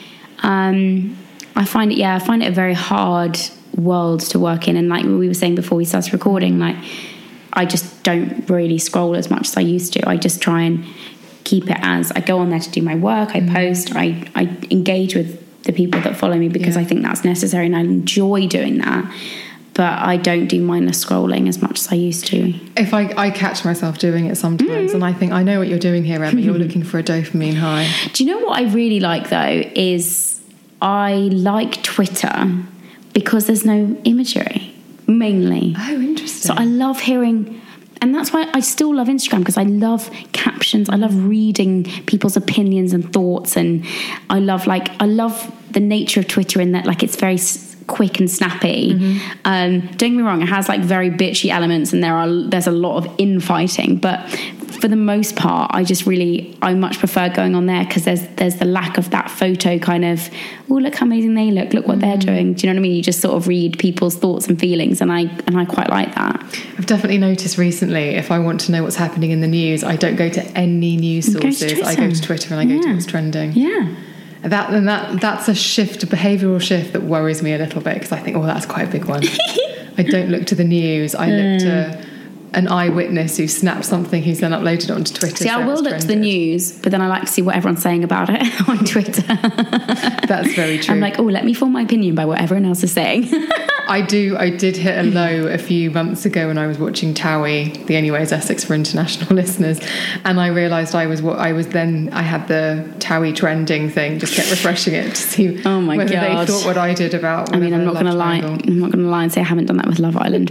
Speaker 2: Um, I find it yeah, I find it a very hard world to work in, and like we were saying before we started recording, like I just don't really scroll as much as I used to. I just try and keep it as I go on there to do my work. I mm. post, I, I engage with the people that follow me, because yeah. I think that's necessary and I enjoy doing that. But I don't do mindless scrolling as much as I used to. If
Speaker 1: I, I catch myself doing it sometimes, mm. and I think, I know what you're doing here, Emma. You're looking for a dopamine high.
Speaker 2: Do you know what I really like, though, is I like Twitter because there's no imagery, mainly.
Speaker 1: Oh, interesting.
Speaker 2: So I love hearing... And that's why I still love Instagram, because I love captions. I love reading people's opinions and thoughts. And I love, like, I love the nature of Twitter in that, like, it's very quick and snappy. Mm-hmm. Um, don't get me wrong, it has like very bitchy elements, and there are there's a lot of infighting, but for the most part, I just really I much prefer going on there, because there's there's the lack of that photo kind of, oh, look how amazing they look, look what mm-hmm. they're doing. Do you know what I mean? You just sort of read people's thoughts and feelings, and I and I quite like that.
Speaker 1: I've definitely noticed recently, if I want to know what's happening in the news, I don't go to any news sources. Go I go to Twitter and I go yeah. to what's trending.
Speaker 2: Yeah.
Speaker 1: That and that that's a shift, a behavioural shift that worries me a little bit, because I think, oh, that's quite a big one. I don't look to the news. I look to an eyewitness who snapped something, who's then uploaded it onto Twitter.
Speaker 2: See, so I will look to the news, but then I like to see what everyone's saying about it on Twitter.
Speaker 1: That's very true.
Speaker 2: I'm like, oh, let me form my opinion by what everyone else is saying.
Speaker 1: I do. I did hit a low a few months ago when I was watching Towie, the Anyways Essex for international listeners, and I realised I was what I was then. I had the Towie trending thing, just kept refreshing it to see
Speaker 2: oh my
Speaker 1: whether
Speaker 2: God.
Speaker 1: they thought what I did about.
Speaker 2: I mean, I'm not going to lie. I'm not going to lie and say I haven't done that with Love Island.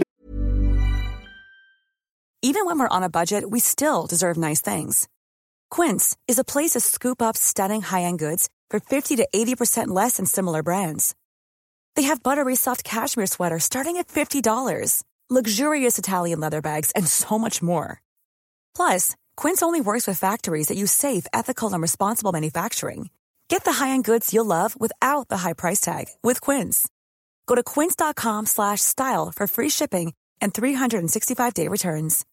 Speaker 3: Even when we're on a budget, we still deserve nice things. Quince is a place to scoop up stunning high-end goods for fifty to eighty percent less than similar brands. They have buttery soft cashmere sweaters starting at fifty dollars, luxurious Italian leather bags, and so much more. Plus, Quince only works with factories that use safe, ethical, and responsible manufacturing. Get the high-end goods you'll love without the high price tag with Quince. Go to quince.com slash style for free shipping and three sixty-five day returns.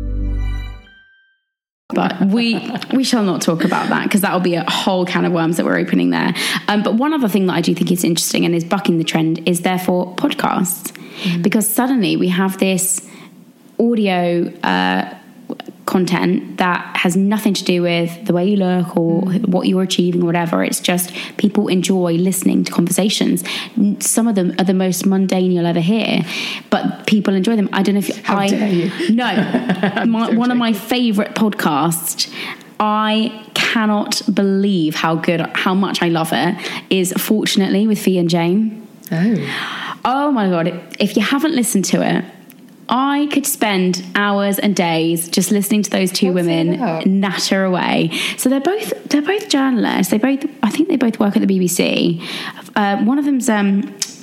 Speaker 2: But we we shall not talk about that, because that will be a whole can of worms that we're opening there. Um, but one other thing that I do think is interesting and is bucking the trend is therefore podcasts. Mm. Because suddenly we have this audio uh, content that has nothing to do with the way you look or mm. what you're achieving or whatever. It's just people enjoy listening to conversations. Some of them are the most mundane you'll ever hear, but people enjoy them. I don't know if
Speaker 1: How
Speaker 2: I
Speaker 1: dare you?
Speaker 2: No, my, one of my favourite podcasts, I cannot believe how good, how much I love it, is Fortunately with Fee and Jane.
Speaker 1: Oh.
Speaker 2: Oh my God. If you haven't listened to it, I could spend hours and days just listening to those two
Speaker 1: What's
Speaker 2: women natter away. So they're both they're both journalists. They both I think they both work at the B B C. Uh, one of them's um,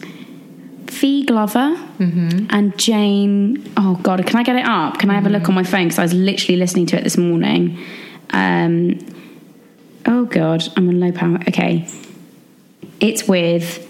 Speaker 2: Fee Glover mm-hmm. and Jane. Oh God, can I get it up? Can I have a look on my phone? Because I was literally listening to it this morning. Um, oh God, I'm on low power. Okay, it's with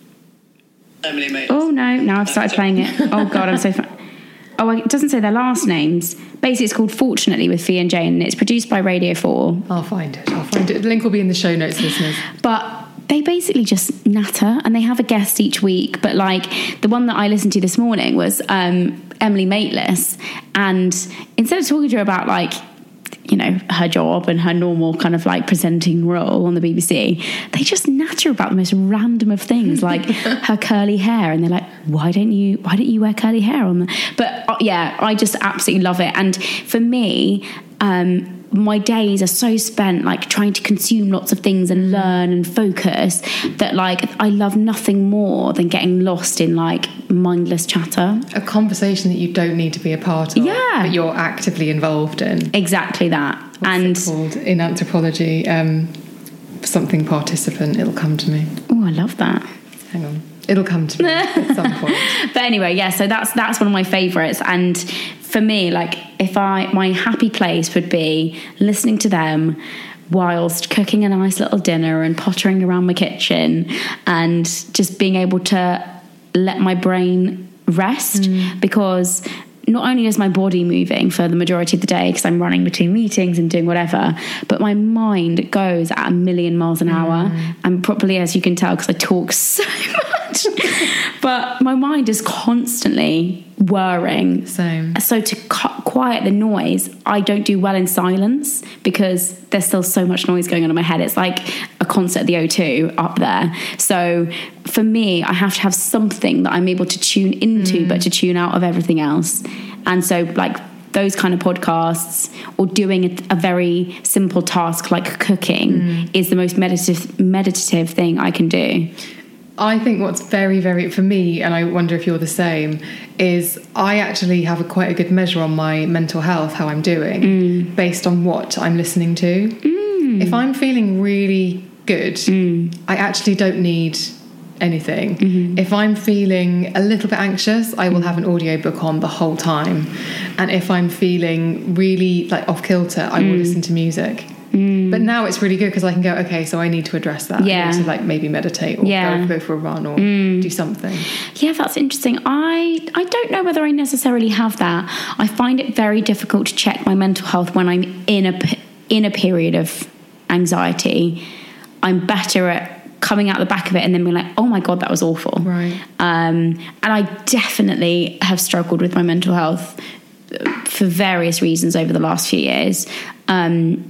Speaker 4: Emily Maitlis.
Speaker 2: Oh no, now I've started playing it. Oh God, I'm so. Fun. Oh, it doesn't say their last names. Basically, it's called Fortunately with Fee and Jane, and it's produced by Radio four.
Speaker 1: I'll find it. I'll find it. The link will be in the show notes, listeners.
Speaker 2: But they basically just natter, and they have a guest each week. But like the one that I listened to this morning was um, Emily Maitlis, and instead of talking to her about like, you know, her job and her normal kind of like presenting role on the B B C, they just natter about the most random of things, like her curly hair, and they're like, why don't you why don't you wear curly hair on the but uh, yeah, I just absolutely love it. And for me, um my days are so spent like trying to consume lots of things and learn and focus that like I love nothing more than getting lost in like mindless chatter.
Speaker 1: A conversation that you don't need to be a part of,
Speaker 2: yeah,
Speaker 1: but you're actively involved in.
Speaker 2: Exactly that.
Speaker 1: What's
Speaker 2: and
Speaker 1: it called in anthropology? Um, something participant. It'll come to me.
Speaker 2: Oh, I love that.
Speaker 1: Hang on. It'll come to me at some point.
Speaker 2: But anyway, yeah, so that's that's one of my favourites. And for me, like if I my happy place would be listening to them whilst cooking a nice little dinner and pottering around my kitchen and just being able to let my brain rest, mm. because not only is my body moving for the majority of the day because I'm running between meetings and doing whatever, but my mind goes at a million miles an hour. Mm. And probably, as you can tell, because I talk so much, but my mind is constantly whirring.
Speaker 1: Same.
Speaker 2: So to cu- quiet the noise, I don't do well in silence because there's still so much noise going on in my head. It's like a concert at the O two up there. So for me, I have to have something that I'm able to tune into, mm. but to tune out of everything else. And so like those kind of podcasts or doing a, a very simple task like cooking mm. is the most meditative meditative thing I can do.
Speaker 1: I think what's very, very, for me, and I wonder if you're the same, is I actually have a quite a good measure on my mental health, how I'm doing, mm. based on what I'm listening to. Mm. If I'm feeling really good, mm. I actually don't need anything. Mm-hmm. If I'm feeling a little bit anxious, I will have an audiobook on the whole time. And if I'm feeling really like off kilter, I mm. will listen to music. Mm. But now it's really good because I can go, okay, so I need to address that.
Speaker 2: Yeah.
Speaker 1: I need to like maybe meditate or yeah. go, go for a run or mm. do something.
Speaker 2: Yeah, that's interesting. I I don't know whether I necessarily have that. I find it very difficult to check my mental health when I'm in a in a period of anxiety. I'm better at coming out the back of it and then being like, oh my God, that was awful.
Speaker 1: Right.
Speaker 2: Um, and I definitely have struggled with my mental health for various reasons over the last few years. Um,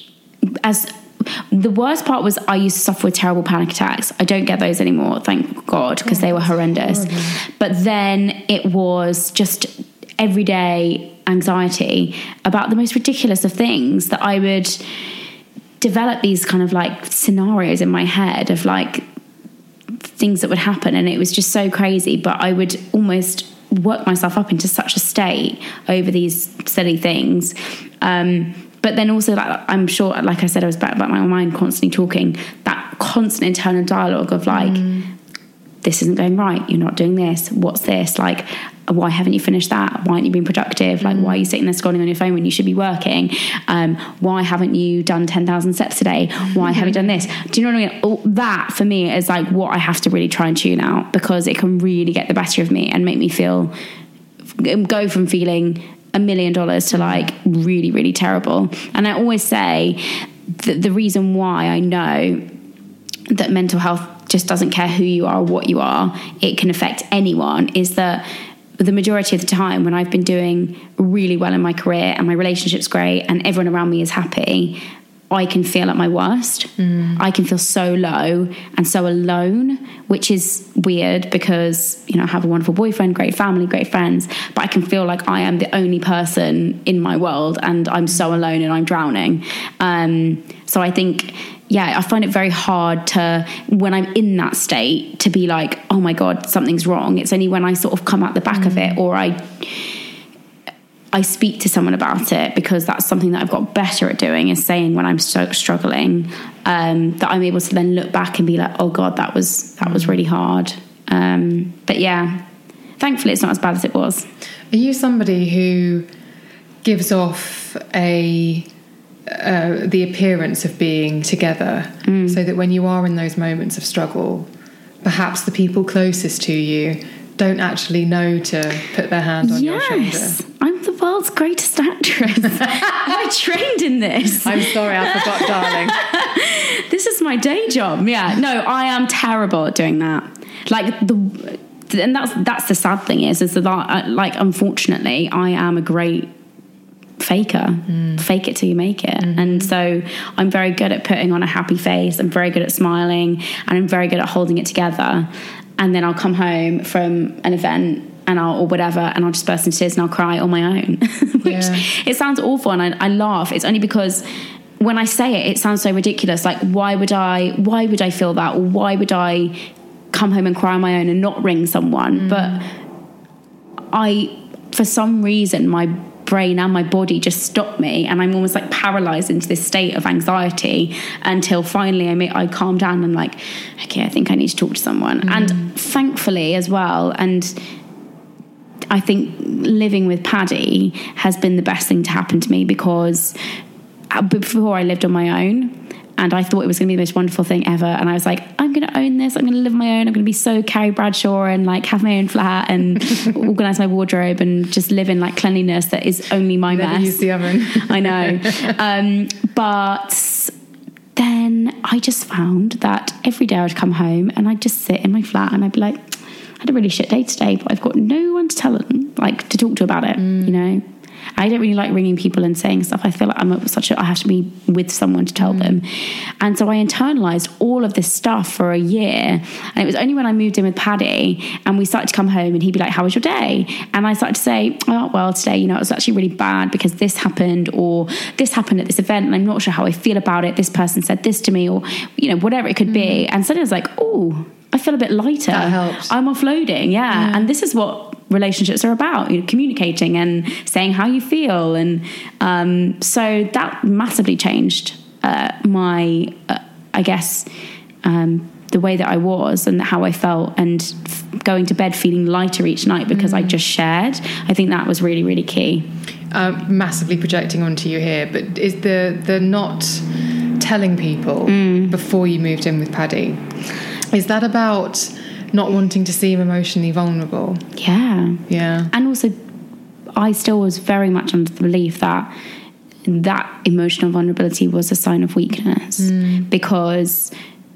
Speaker 2: as the worst part was I used to suffer with terrible panic attacks. I don't get those anymore, thank God, because oh, they were horrendous. Horrible. But then it was just everyday anxiety about the most ridiculous of things that I would develop these kind of like scenarios in my head of like things that would happen, and it was just so crazy. But I would almost work myself up into such a state over these silly things. Um, but then also, like, I'm sure, like I said, I was back about my mind constantly talking, that constant internal dialogue of like, mm. this isn't going right. You're not doing this. What's this? Like, why haven't you finished that? Why aren't you being productive? Like, why are you sitting there scrolling on your phone when you should be working? Um, why haven't you done ten thousand steps today? Why haven't you done this? Do you know what I mean? All that for me is like what I have to really try and tune out, because it can really get the better of me and make me feel, go from feeling a million dollars to like really, really terrible. And I always say that the reason why I know that mental health just doesn't care who you are or what you are, it can affect anyone, is that the majority of the time when I've been doing really well in my career and my relationship's great and everyone around me is happy, I can feel at my worst. Mm. I can feel so low and so alone, which is weird because, you know, I have a wonderful boyfriend, great family, great friends, but I can feel like I am the only person in my world and I'm so alone and I'm drowning. Um, so I think, yeah, I find it very hard to, when I'm in that state, to be like, oh my God, something's wrong. It's only when I sort of come out the back mm. of it, or I I speak to someone about it, because that's something that I've got better at doing, is saying when I'm so struggling, um, that I'm able to then look back and be like, oh God, that was that was really hard. Um, but yeah, thankfully it's not as bad as it was.
Speaker 1: Are you somebody who gives off a uh, the appearance of being together, mm. so that when you are in those moments of struggle, perhaps the people closest to you don't actually know to put their hand on
Speaker 2: yes.
Speaker 1: your shoulder?
Speaker 2: I'm the world's greatest actress. I trained in this.
Speaker 1: I'm sorry, I forgot, darling.
Speaker 2: This is my day job. Yeah, no, I am terrible at doing that. Like the, and that's that's the sad thing is, is that like unfortunately I am a great faker. Mm. Fake it till you make it. Mm-hmm. And so I'm very good at putting on a happy face. I'm very good at smiling, and I'm very good at holding it together. And then I'll come home from an event and I'll, or whatever, and I'll just burst into tears and I'll cry on my own. Which yeah. It sounds awful, and I, I laugh. It's only because when I say it, it sounds so ridiculous. Like, why would I, why would I feel that? Or why would I come home and cry on my own and not ring someone? Mm. But I, for some reason, my brain and my body just stopped me, and I'm almost like paralyzed into this state of anxiety until finally I may, I calm down and like, okay, I think I need to talk to someone. Mm. And thankfully as well, and I think living with Paddy has been the best thing to happen to me, because before I lived on my own, and I thought it was going to be the most wonderful thing ever, and I was like, I'm going to own this, I'm going to live on my own, I'm going to be so Carrie Bradshaw and like have my own flat and organise my wardrobe and just live in like cleanliness that is only my
Speaker 1: Never
Speaker 2: mess.
Speaker 1: Use the oven.
Speaker 2: I know. Um, but then I just found that every day I'd come home and I'd just sit in my flat and I'd be like, I had a really shit day today, but I've got no one to tell them, like to talk to about it, mm. you know. I don't really like ringing people and saying stuff. I feel like I'm such a, I have to be with someone to tell mm. them. And so I internalized all of this stuff for a year. And it was only when I moved in with Paddy and we started to come home and he'd be like, how was your day? And I started to say, oh, well, today, you know, it was actually really bad because this happened, or this happened at this event and I'm not sure how I feel about it. This person said this to me, or, you know, whatever it could mm. be. And suddenly I was like, oh, I feel a bit lighter.
Speaker 1: That helps.
Speaker 2: I'm offloading. Yeah. yeah. And this is what relationships are about, you know, communicating and saying how you feel. And um, so that massively changed uh, my, uh, I guess, um, the way that I was and how I felt, and f- going to bed feeling lighter each night because mm. I just shared. I think that was really, really key.
Speaker 1: Um, massively projecting onto you here, but is the, the not telling people mm. before you moved in with Paddy, is that about not wanting to seem emotionally vulnerable?
Speaker 2: Yeah.
Speaker 1: Yeah.
Speaker 2: And also, I still was very much under the belief that that emotional vulnerability was a sign of weakness. Mm. Because,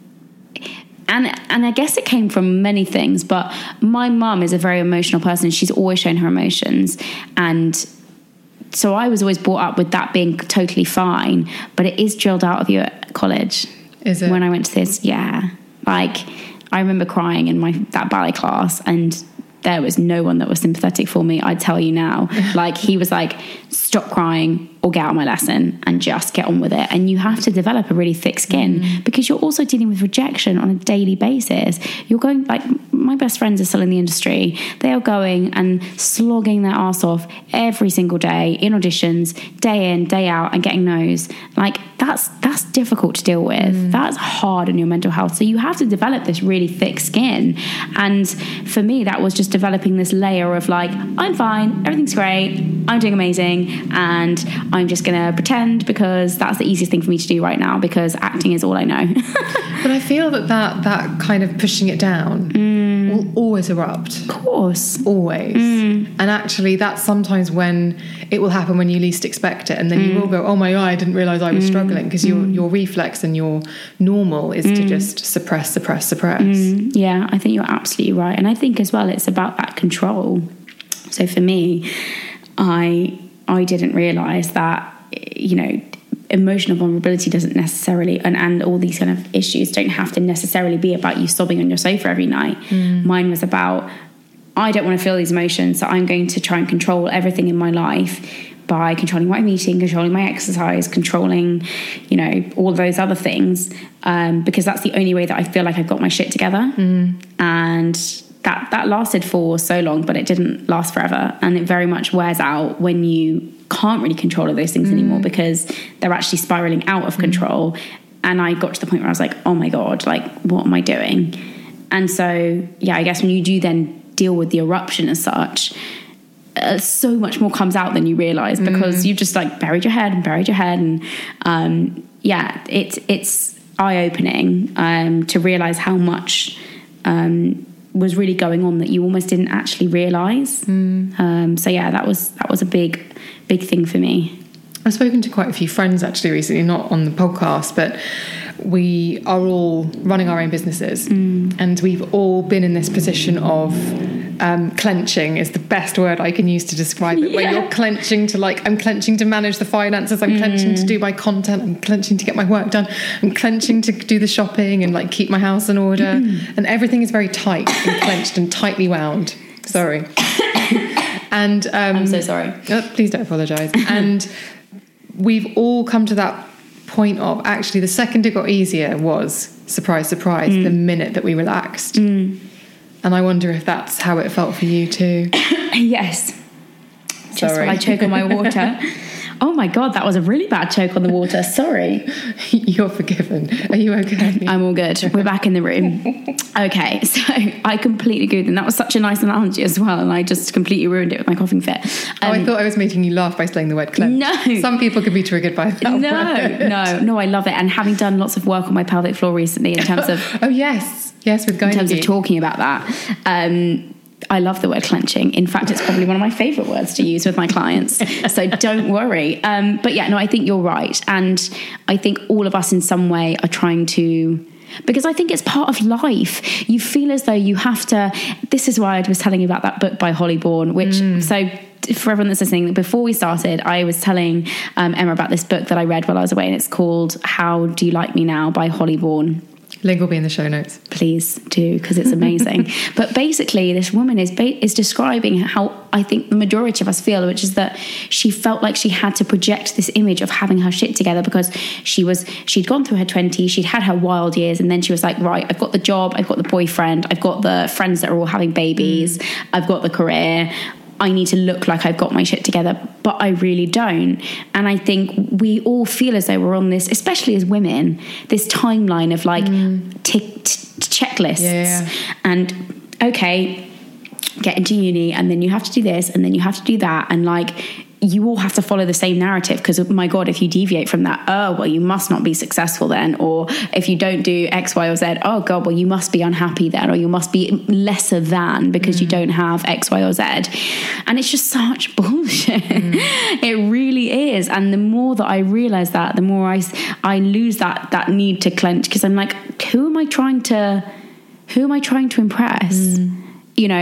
Speaker 2: and and I guess it came from many things, but my mum is a very emotional person. She's always shown her emotions. And so I was always brought up with that being totally fine, but it is drilled out of you at college.
Speaker 1: Is it?
Speaker 2: When I went to this, yeah. Like, I remember crying in my that ballet class, and there was no one that was sympathetic for me. I tell you now, like he was like stop crying or get out my lesson and just get on with it. And you have to develop a really thick skin mm. because you're also dealing with rejection on a daily basis. You're going, like, my best friends are still in the industry. They are going and slogging their ass off every single day in auditions, day in, day out, and getting no's. Like, that's that's difficult to deal with. Mm. That's hard on your mental health. So you have to develop this really thick skin. And for me, that was just developing this layer of like, I'm fine, everything's great, I'm doing amazing, and I'm just going to pretend because that's the easiest thing for me to do right now because acting is all I know.
Speaker 1: But I feel that that, that kind of pushing it down mm. will always erupt.
Speaker 2: Of course.
Speaker 1: Always. Mm. And actually that's sometimes when it will happen when you least expect it, and then mm. you will go, oh my God, I didn't realise I was mm. struggling, because your, mm. your reflex and your normal is mm. to just suppress, suppress, suppress.
Speaker 2: Mm. Yeah, I think you're absolutely right. And I think as well it's about that control. So for me, I I didn't realise that, you know, emotional vulnerability doesn't necessarily, and, and all these kind of issues don't have to necessarily be about you sobbing on your sofa every night. Mm. Mine was about, I don't want to feel these emotions, so I'm going to try and control everything in my life by controlling what I'm eating, controlling my exercise, controlling, you know, all those other things, um, because that's the only way that I feel like I've got my shit together. Mm. And that that lasted for so long, but it didn't last forever, and it very much wears out when you can't really control all those things mm. anymore, because they're actually spiraling out of mm. control. And I got to the point where I was like, oh my God, like, what am I doing? And so, yeah, I guess when you do then deal with the eruption as such, uh, so much more comes out than you realize, because mm. you've just like buried your head and buried your head. And um, yeah, it, it's eye-opening um, to realize how much um, was really going on that you almost didn't actually realize. Mm. Um, so yeah, that was that was a big, big thing for me.
Speaker 1: I've spoken to quite a few friends actually recently, not on the podcast, but we are all running our own businesses, mm. and we've all been in this position of um, clenching is the best word I can use to describe it, yeah. where you're clenching to, like, I'm clenching to manage the finances, I'm mm. clenching to do my content, I'm clenching to get my work done, I'm clenching to do the shopping and like keep my house in order, mm. and everything is very tight and clenched and tightly wound. Sorry. And um,
Speaker 2: I'm so sorry.
Speaker 1: Oh, please don't apologise. And we've all come to that point of, actually, the second it got easier was, surprise, surprise, mm. the minute that we relaxed. Mm. And I wonder if that's how it felt for you too.
Speaker 2: Yes. Just
Speaker 1: Sorry.
Speaker 2: while I choke on my water. Oh my God, that was a really bad choke on the water. Sorry.
Speaker 1: You're forgiven. Are you okay?
Speaker 2: I'm all good. We're back in the room. Okay, so I completely agree. And that was such a nice analogy as well. And I just completely ruined it with my coughing fit. Um,
Speaker 1: oh, I thought I was making you laugh by saying the word clench.
Speaker 2: No.
Speaker 1: Some people could be triggered by that
Speaker 2: No,
Speaker 1: word.
Speaker 2: no, no, I love it. And having done lots of work on my pelvic floor recently in terms of...
Speaker 1: oh, yes. Yes, with going
Speaker 2: in terms of talking about that. Um, I love the word clenching. In fact, it's probably one of my favourite words to use with my clients. So don't worry. Um, but yeah, no, I think you're right. And I think all of us in some way are trying to... Because I think it's part of life. You feel as though you have to... This is why I was telling you about that book by Holly Bourne, which... Mm. So for everyone that's listening, before we started, I was telling um, Emma about this book that I read while I was away, and it's called How Do You Like Me Now by Holly Bourne.
Speaker 1: Link will be in the show notes.
Speaker 2: Please do, because it's amazing. But basically, this woman is ba- is describing how I think the majority of us feel, which is that she felt like she had to project this image of having her shit together, because she was she'd gone through her twenties, she'd had her wild years, and then she was like, right, I've got the job, I've got the boyfriend, I've got the friends that are all having babies, mm. I've got the career. I need to look like I've got my shit together, but I really don't. And I think we all feel as though we're on this, especially as women, this timeline of like mm. tick t- checklists. Yeah. And okay, get into uni, and then you have to do this, and then you have to do that, and like you all have to follow the same narrative, because oh my God, if you deviate from that, oh well, you must not be successful then. Or if you don't do X, Y, or Z, oh God, well, you must be unhappy then, or you must be lesser than because mm. you don't have X, Y, or Z. And it's just such bullshit. Mm. It really is. And the more that I realize that, the more I I lose that that need to clench, because I'm like, who am I trying to who am I trying to impress? Mm. You know,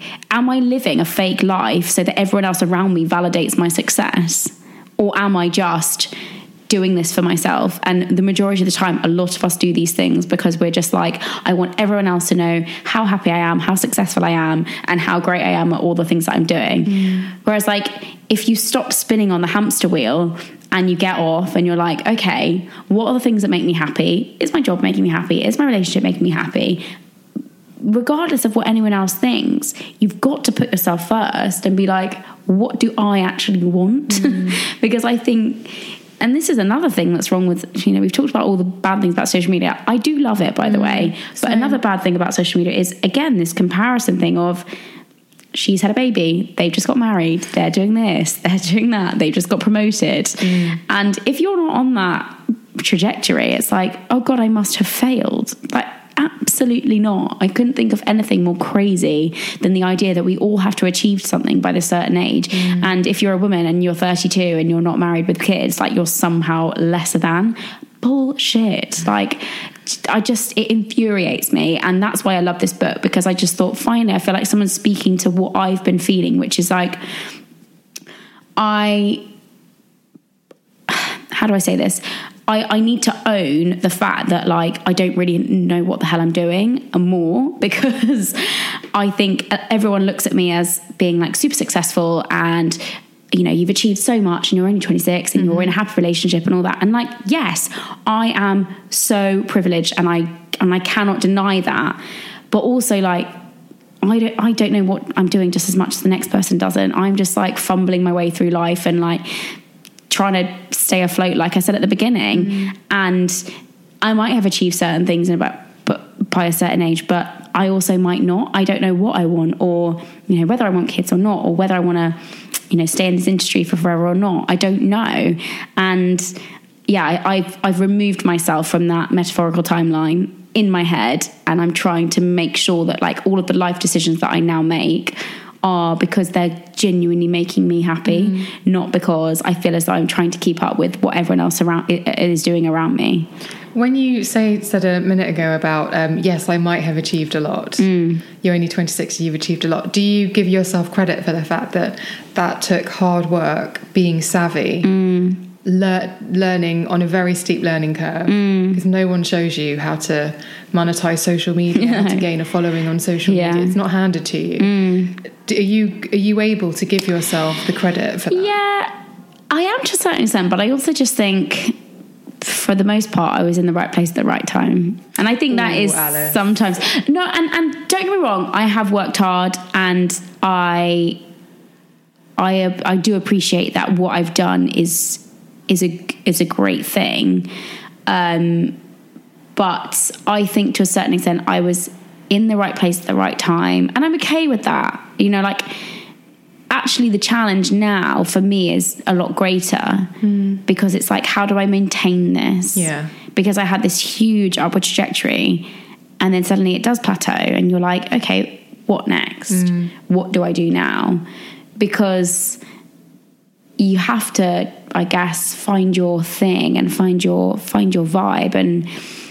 Speaker 2: am I living a fake life so that everyone else around me validates my success? Or am I just doing this for myself? And the majority of the time, a lot of us do these things because we're just like, I want everyone else to know how happy I am, how successful I am, and how great I am at all the things that I'm doing. Mm. Whereas like, if you stop spinning on the hamster wheel and you get off and you're like, okay, what are the things that make me happy? Is my job making me happy? Is my relationship making me happy? Regardless of what anyone else thinks, you've got to put yourself first and be like, what do I actually want? Mm. Because I think, and this is another thing that's wrong with, you know, we've talked about all the bad things about social media. I do love it, by the mm. way. But Same. Another bad thing about social media is, again, this comparison thing of, she's had a baby, they've just got married, they're doing this, they're doing that, they've just got promoted. Mm. And if you're not on that trajectory, it's like, oh God, I must have failed. Like, absolutely not. I couldn't think of anything more crazy than the idea that we all have to achieve something by this certain age. Mm. And if you're a woman and you're thirty-two and you're not married with kids, like you're somehow lesser than. Bullshit. Like, I just, it infuriates me. And that's why I love this book, because I just thought, finally, I feel like someone's speaking to what I've been feeling, which is like, I, how do I say this? I, I need to own the fact that, like, I don't really know what the hell I'm doing and more, because I think everyone looks at me as being like super successful and, you know, you've achieved so much and you're only twenty-six and mm-hmm. you're in a happy relationship and all that. And like, yes, I am so privileged and I, and I cannot deny that. But also, like, I don't, I don't know what I'm doing just as much as the next person doesn't. I'm just like fumbling my way through life and like trying to stay afloat, like I said at the beginning. Mm. And I might have achieved certain things in about, but by a certain age, but I also might not. I don't know what I want, or, you know, whether I want kids or not, or whether I want to, you know, stay in this industry for forever or not. I don't know. And yeah, I, I've, I've removed myself from that metaphorical timeline in my head. And I'm trying to make sure that, like, all of the life decisions that I now make are because they're genuinely making me happy, mm. not because I feel as though I'm trying to keep up with what everyone else around is doing around me.
Speaker 1: When you say said a minute ago about um, yes, I might have achieved a lot. Mm. You're only twenty-six, you've achieved a lot. Do you give yourself credit for the fact that that took hard work, being savvy, mm. lear- learning on a very steep learning curve? Because mm. no one shows you how to monetize social media, how to gain a following on social yeah. media. It's not handed to you. Mm. Are you are you able to give yourself the credit for that?
Speaker 2: Yeah, I am to a certain extent, but I also just think, for the most part, I was in the right place at the right time. And I think that Ooh, is Alice. sometimes... No, and, and don't get me wrong, I have worked hard, and I, I, I do appreciate that what I've done is is a, is a great thing. Um, but I think to a certain extent, I was in the right place at the right time. And I'm okay with that. You know, like... Actually, the challenge now for me is a lot greater mm. because it's like, how do I maintain this?
Speaker 1: Yeah.
Speaker 2: Because I had this huge upward trajectory, and then suddenly it does plateau, and you're like, okay, what next? Mm. What do I do now? Because you have to, I guess, find your thing and find your find your vibe. And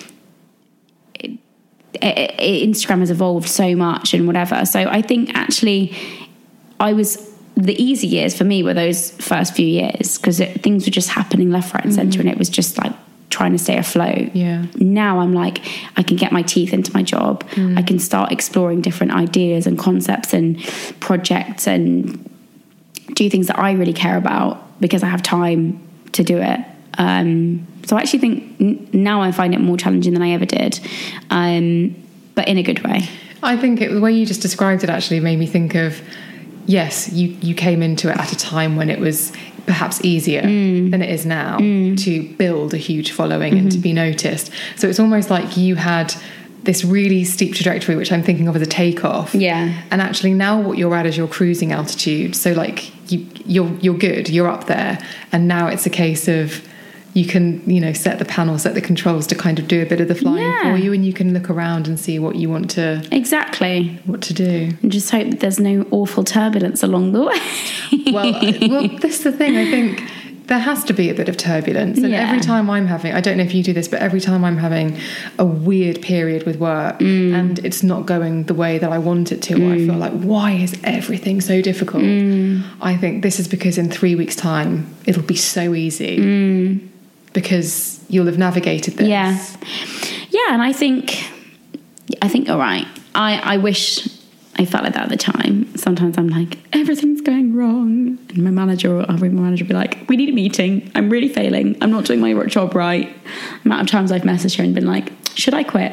Speaker 2: it, it, it, Instagram has evolved so much and whatever. So I think actually, I was. The easy years for me were those first few years, because things were just happening left, right, and centre, mm-hmm. and it was just like trying to stay afloat.
Speaker 1: Yeah.
Speaker 2: Now I'm like, I can get my teeth into my job. Mm. I can start exploring different ideas and concepts and projects and do things that I really care about because I have time to do it. Um, so I actually think n- now I find it more challenging than I ever did, um, but in a good way.
Speaker 1: I think it, the way you just described it actually made me think of, yes, you, you came into it at a time when it was perhaps easier mm. than it is now mm. to build a huge following mm-hmm. and to be noticed. So it's almost like you had this really steep trajectory, which I'm thinking of as a takeoff.
Speaker 2: Yeah.
Speaker 1: And actually now what you're at is your cruising altitude. So like you, you're you're good, you're up there. And now it's a case of you can, you know, set the panel, set the controls to kind of do a bit of the flying yeah. for you, and you can look around and see what you want to...
Speaker 2: Exactly.
Speaker 1: What to do.
Speaker 2: And just hope that there's no awful turbulence along the way.
Speaker 1: well, well, that's the thing. I think there has to be a bit of turbulence. And yeah. every time I'm having... I don't know if you do this, but every time I'm having a weird period with work mm. and it's not going the way that I want it to, mm. I feel like, why is everything so difficult? Mm. I think this is because in three weeks' time, it'll be so easy. Mm. Because you'll have navigated this.
Speaker 2: Yeah. Yeah, and I think I think you're right. I, I wish I felt like that at the time. Sometimes I'm like, everything's going wrong. And my manager or my manager will be like, we need a meeting. I'm really failing. I'm not doing my job right. The amount of times I've messaged her and been like, should I quit?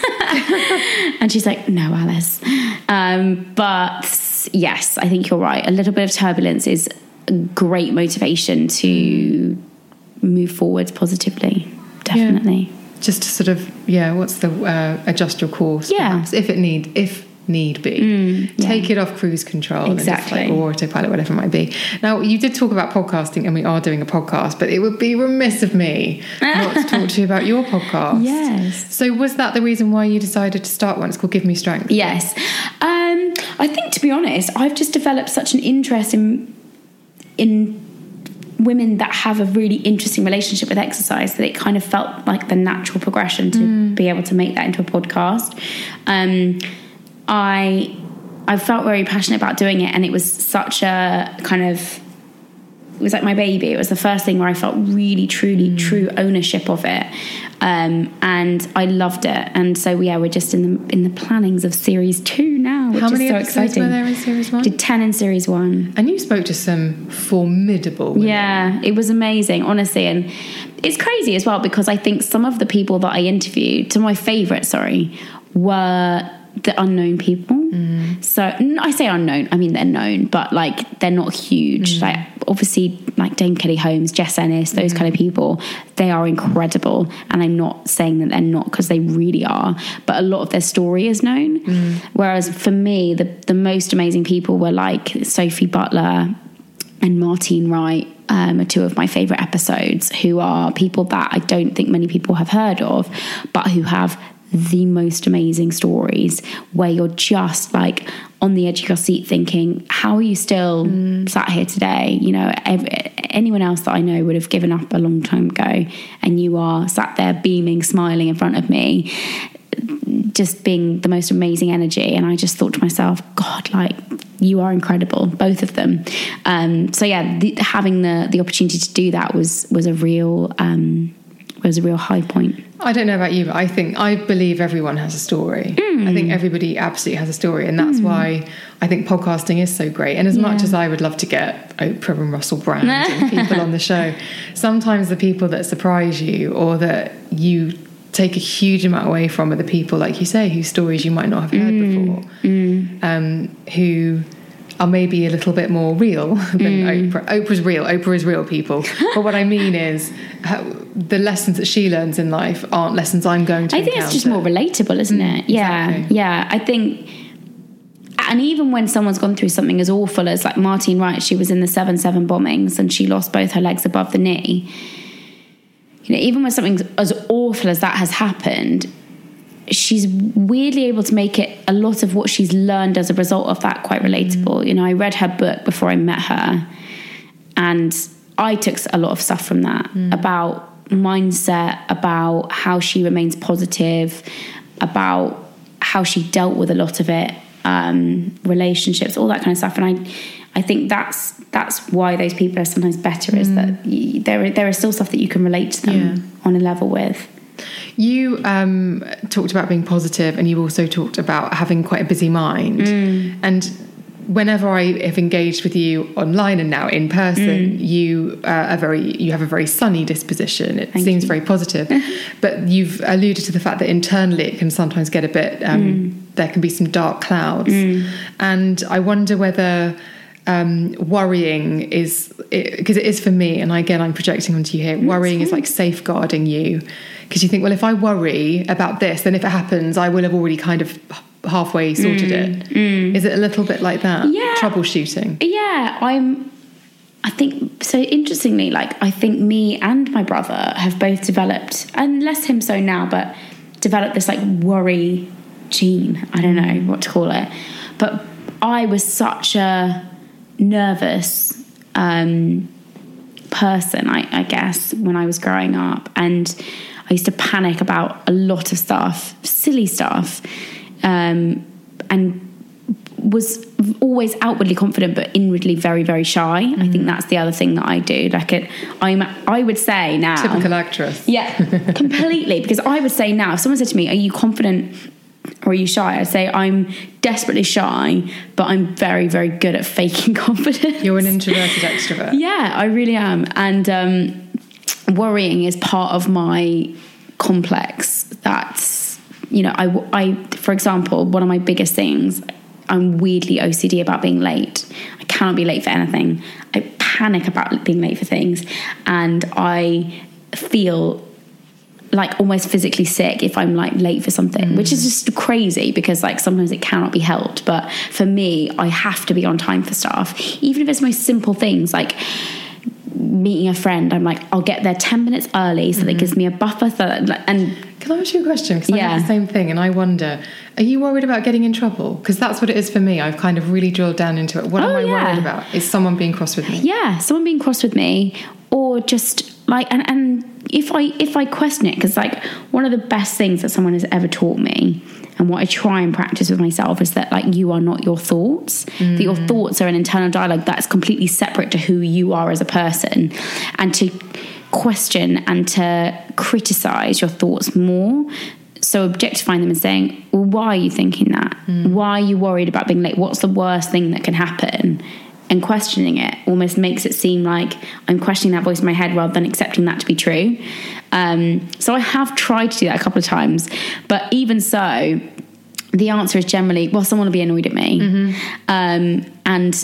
Speaker 2: And she's like, no, Alice. Um, but yes, I think you're right. A little bit of turbulence is a great motivation to mm. move forward positively. Definitely.
Speaker 1: Yeah. Just to sort of, yeah, what's the, uh, adjust your course.
Speaker 2: Yeah.
Speaker 1: Perhaps, if it need, if need be.
Speaker 2: Mm, yeah.
Speaker 1: Take it off cruise control.
Speaker 2: Exactly.
Speaker 1: And just like, or autopilot, whatever it might be. Now, you did talk about podcasting, and we are doing a podcast, but it would be remiss of me not to talk to you about your podcast.
Speaker 2: Yes.
Speaker 1: So was that the reason why you decided to start one? It's called Give Me Strength.
Speaker 2: Yes. Um, I think, to be honest, I've just developed such an interest in in women that have a really interesting relationship with exercise that it kind of felt like the natural progression to mm. be able to make that into a podcast. Um, I I felt very passionate about doing it, and it was such a kind of, it was like my baby. It was the first thing where I felt really, truly, mm. true ownership of it. Um, and I loved it. And so, yeah, we're just in the in the plannings of series two now, which
Speaker 1: How many
Speaker 2: is so
Speaker 1: episodes
Speaker 2: exciting.
Speaker 1: were there in series one?
Speaker 2: Did ten in series one.
Speaker 1: And you spoke to some formidable women.
Speaker 2: Yeah, it was amazing, honestly. And it's crazy as well, because I think some of the people that I interviewed, some of my favourites, sorry, were the unknown people. Mm. So I say unknown, I mean they're known, but like they're not huge. Mm. Like obviously, like Dame Kelly Holmes, Jess Ennis, those mm. kind of people, they are incredible. And I'm not saying that they're not, because they really are. But a lot of their story is known. Mm. Whereas for me, the the most amazing people were like Sophie Butler and Martine Wright. Um, are two of my favourite episodes, who are people that I don't think many people have heard of, but who have the most amazing stories, where you're just like on the edge of your seat thinking, how are you still mm. sat here today? You know, every, anyone else that I know would have given up a long time ago, and you are sat there beaming, smiling in front of me, just being the most amazing energy. And I just thought to myself, God, like, you are incredible, both of them. Um, so yeah, the, having the the opportunity to do that was was a real um, was a real high point.
Speaker 1: I don't know about you, but I think, I believe everyone has a story. Mm. I think everybody absolutely has a story. And that's mm. why I think podcasting is so great. And as yeah. much as I would love to get Oprah and Russell Brand and people on the show, sometimes the people that surprise you, or that you take a huge amount away from, are the people, like you say, whose stories you might not have heard mm. before, mm. um, who are maybe a little bit more real than mm. Oprah. Oprah's real. Oprah is real, people. But what I mean is, how, the lessons that she learns in life aren't lessons I'm going to
Speaker 2: I think
Speaker 1: encounter.
Speaker 2: It's just more relatable, isn't mm, it? Yeah,
Speaker 1: exactly.
Speaker 2: yeah. I think, and even when someone's gone through something as awful as, like Martine Wright, she was in the seven seven bombings and she lost both her legs above the knee. You know, even when something as awful as that has happened, she's weirdly able to make it, a lot of what she's learned as a result of that, quite relatable. Mm. You know, I read her book before I met her, and I took a lot of stuff from that mm. about mindset, about how she remains positive, about how she dealt with a lot of it, um, relationships, all that kind of stuff. And I I think that's that's why those people are sometimes better, mm. is that you, there, there is still stuff that you can relate to them yeah. on a level with.
Speaker 1: You um, talked about being positive, and you also talked about having quite a busy mind. Mm. And whenever I have engaged with you online and now in person, mm. you uh, are very, you have a very sunny disposition. It Thank seems you. very positive. But you've alluded to the fact that internally it can sometimes get a bit, um, mm. there can be some dark clouds. Mm. And I wonder whether um, worrying is, because it, it is for me, and again, I'm projecting onto you here, mm, worrying is like safeguarding you. Because you think, well, if I worry about this, then if it happens, I will have already kind of halfway sorted mm, it. Mm. Is it a little bit like that?
Speaker 2: Yeah.
Speaker 1: Troubleshooting?
Speaker 2: Yeah, I'm, I think, so interestingly, like, I think me and my brother have both developed, and less him so now, but developed this, like, worry gene. I don't know what to call it. But I was such a nervous um, person, I, I guess, when I was growing up. And I used to panic about a lot of stuff, silly stuff, um, and was always outwardly confident, but inwardly very, very shy. Mm. I think that's the other thing that I do. Like, it, I'm, I would say now,
Speaker 1: typical actress.
Speaker 2: Yeah, completely. Because I would say now, if someone said to me, "Are you confident or are you shy? I'd say I'm desperately shy, but I'm very, very good at faking confidence.
Speaker 1: You're an introverted extrovert.
Speaker 2: Yeah, I really am. And um, worrying is part of my complex. That's, you know, I, I, for example, one of my biggest things, I'm weirdly O C D about being late. I cannot be late for anything. I panic about being late for things. And I feel like almost physically sick if I'm like late for something, mm. which is just crazy because like sometimes it cannot be helped. But for me, I have to be on time for stuff, even if it's most simple things like meeting a friend. I'm like, I'll get there ten minutes early so mm. that gives me a buffer. So that, and
Speaker 1: can I ask you a question? Because
Speaker 2: yeah.
Speaker 1: I have the same thing, and I wonder, are you worried about getting in trouble? Because that's what it is for me. I've kind of really drilled down into it. What
Speaker 2: oh,
Speaker 1: am I
Speaker 2: yeah.
Speaker 1: worried about? Is someone being cross with me?
Speaker 2: Yeah, someone being cross with me, or just like, and, and if I if I question it, because like one of the best things that someone has ever taught me, and what I try and practice with myself, is that like you are not your thoughts. Mm. That your thoughts are an internal dialogue that's completely separate to who you are as a person, and to question and to criticize your thoughts more. So objectifying them and saying, well, why are you thinking that? Mm. Why are you worried about being late? What's the worst thing that can happen? And questioning it almost makes it seem like I'm questioning that voice in my head rather than accepting that to be true. Um, so I have tried to do that a couple of times, but even so, the answer is generally, well, someone will be annoyed at me. Mm-hmm. Um, and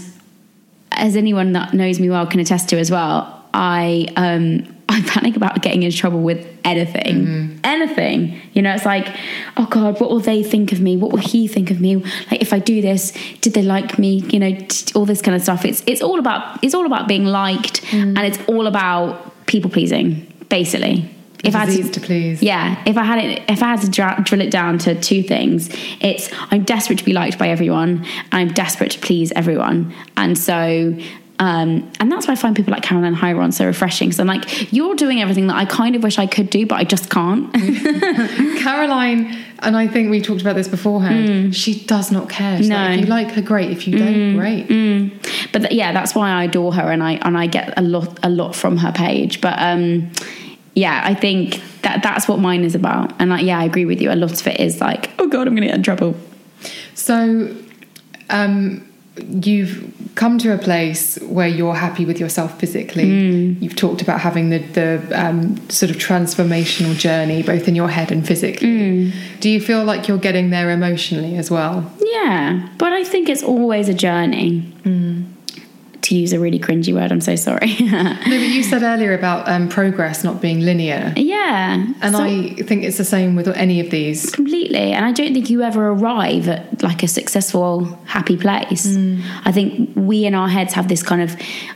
Speaker 2: as anyone that knows me well can attest to as well, I um, I panic about getting into trouble with anything. Mm-hmm. Anything. You know, it's like, oh God, what will they think of me? What will he think of me? Like, if I do this, did they like me? You know, t- all this kind of stuff. It's it's all about it's all about being liked, mm. and it's all about people pleasing, basically.
Speaker 1: If I had to, to please.
Speaker 2: Yeah. If I had it, if I had to dra- drill it down to two things, it's I'm desperate to be liked by everyone, and I'm desperate to please everyone, and so. Um, and that's why I find people like Caroline Hyron so refreshing, because I'm like, you're doing everything that I kind of wish I could do, but I just can't.
Speaker 1: Caroline, and I think we talked about this beforehand, mm. she does not care. She's no. like, if you like her, great. If you don't, mm. great.
Speaker 2: Mm. But th- yeah, that's why I adore her, and I and I get a lot a lot from her page. But um, yeah, I think that that's what mine is about. And like, yeah, I agree with you. A lot of it is like, oh God, I'm going to get in trouble.
Speaker 1: So, um. you've come to a place where you're happy with yourself physically. Mm. You've talked about having the, the um, sort of transformational journey, both in your head and physically. Mm. Do you feel like you're getting there emotionally as well?
Speaker 2: Yeah, but I think it's always a journey. Mm. To use a really cringy word, I'm so sorry.
Speaker 1: No, but you said earlier about um, progress not being linear.
Speaker 2: Yeah.
Speaker 1: And so, I think it's the same with any of these.
Speaker 2: Completely. And I don't think you ever arrive at like a successful, happy place. Mm. I think we in our heads have this kind of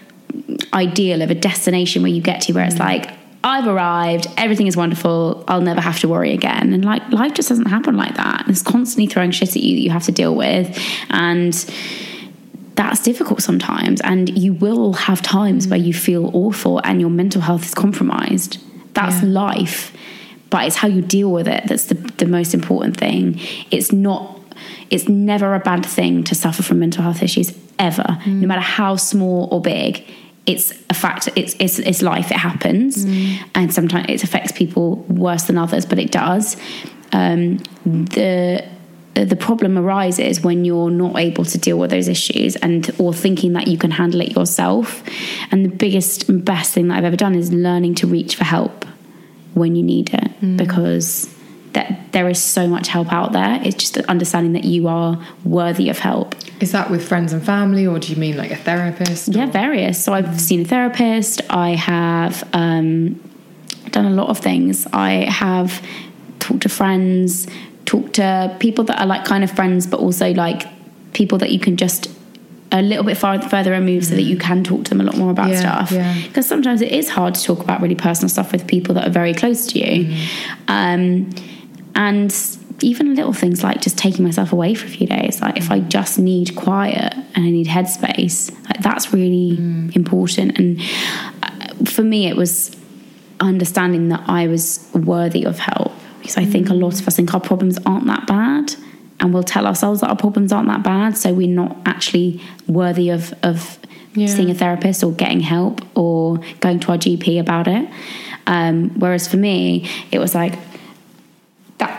Speaker 2: ideal of a destination where you get to where mm. it's like, I've arrived, everything is wonderful, I'll never have to worry again. And like life just doesn't happen like that. It's constantly throwing shit at you that you have to deal with. And that's difficult sometimes, and you will have times where you feel awful and your mental health is compromised. That's yeah. life, but it's how you deal with it that's the, the most important thing. It's not it's never a bad thing to suffer from mental health issues ever, mm. no matter how small or big. It's a fact. It's it's, it's life. It happens, mm. and sometimes it affects people worse than others, but it does. Um, the The problem arises when you're not able to deal with those issues and or thinking that you can handle it yourself. And the biggest and best thing that I've ever done is learning to reach for help when you need it, mm. because that there is so much help out there. It's just understanding that you are worthy of help. Is
Speaker 1: that with friends and family, or do you mean like a therapist? Or?
Speaker 2: Yeah, various. So I've mm. seen a therapist. I have um, done a lot of things. I have talked to friends, talk to people that are like kind of friends, but also like people that you can just a little bit far, further removed, mm. so that you can talk to them a lot more about
Speaker 1: yeah,
Speaker 2: stuff. Because yeah. sometimes it is hard to talk about really personal stuff with people that are very close to you. Mm. Um, and even little things like just taking myself away for a few days. Like if I just need quiet and I need headspace, like that's really mm. important. And for me, it was understanding that I was worthy of help. Because I think a lot of us think our problems aren't that bad, and we'll tell ourselves that our problems aren't that bad, so we're not actually worthy of, of yeah. seeing a therapist or getting help or going to our G P about it. Um, whereas for me, it was like, that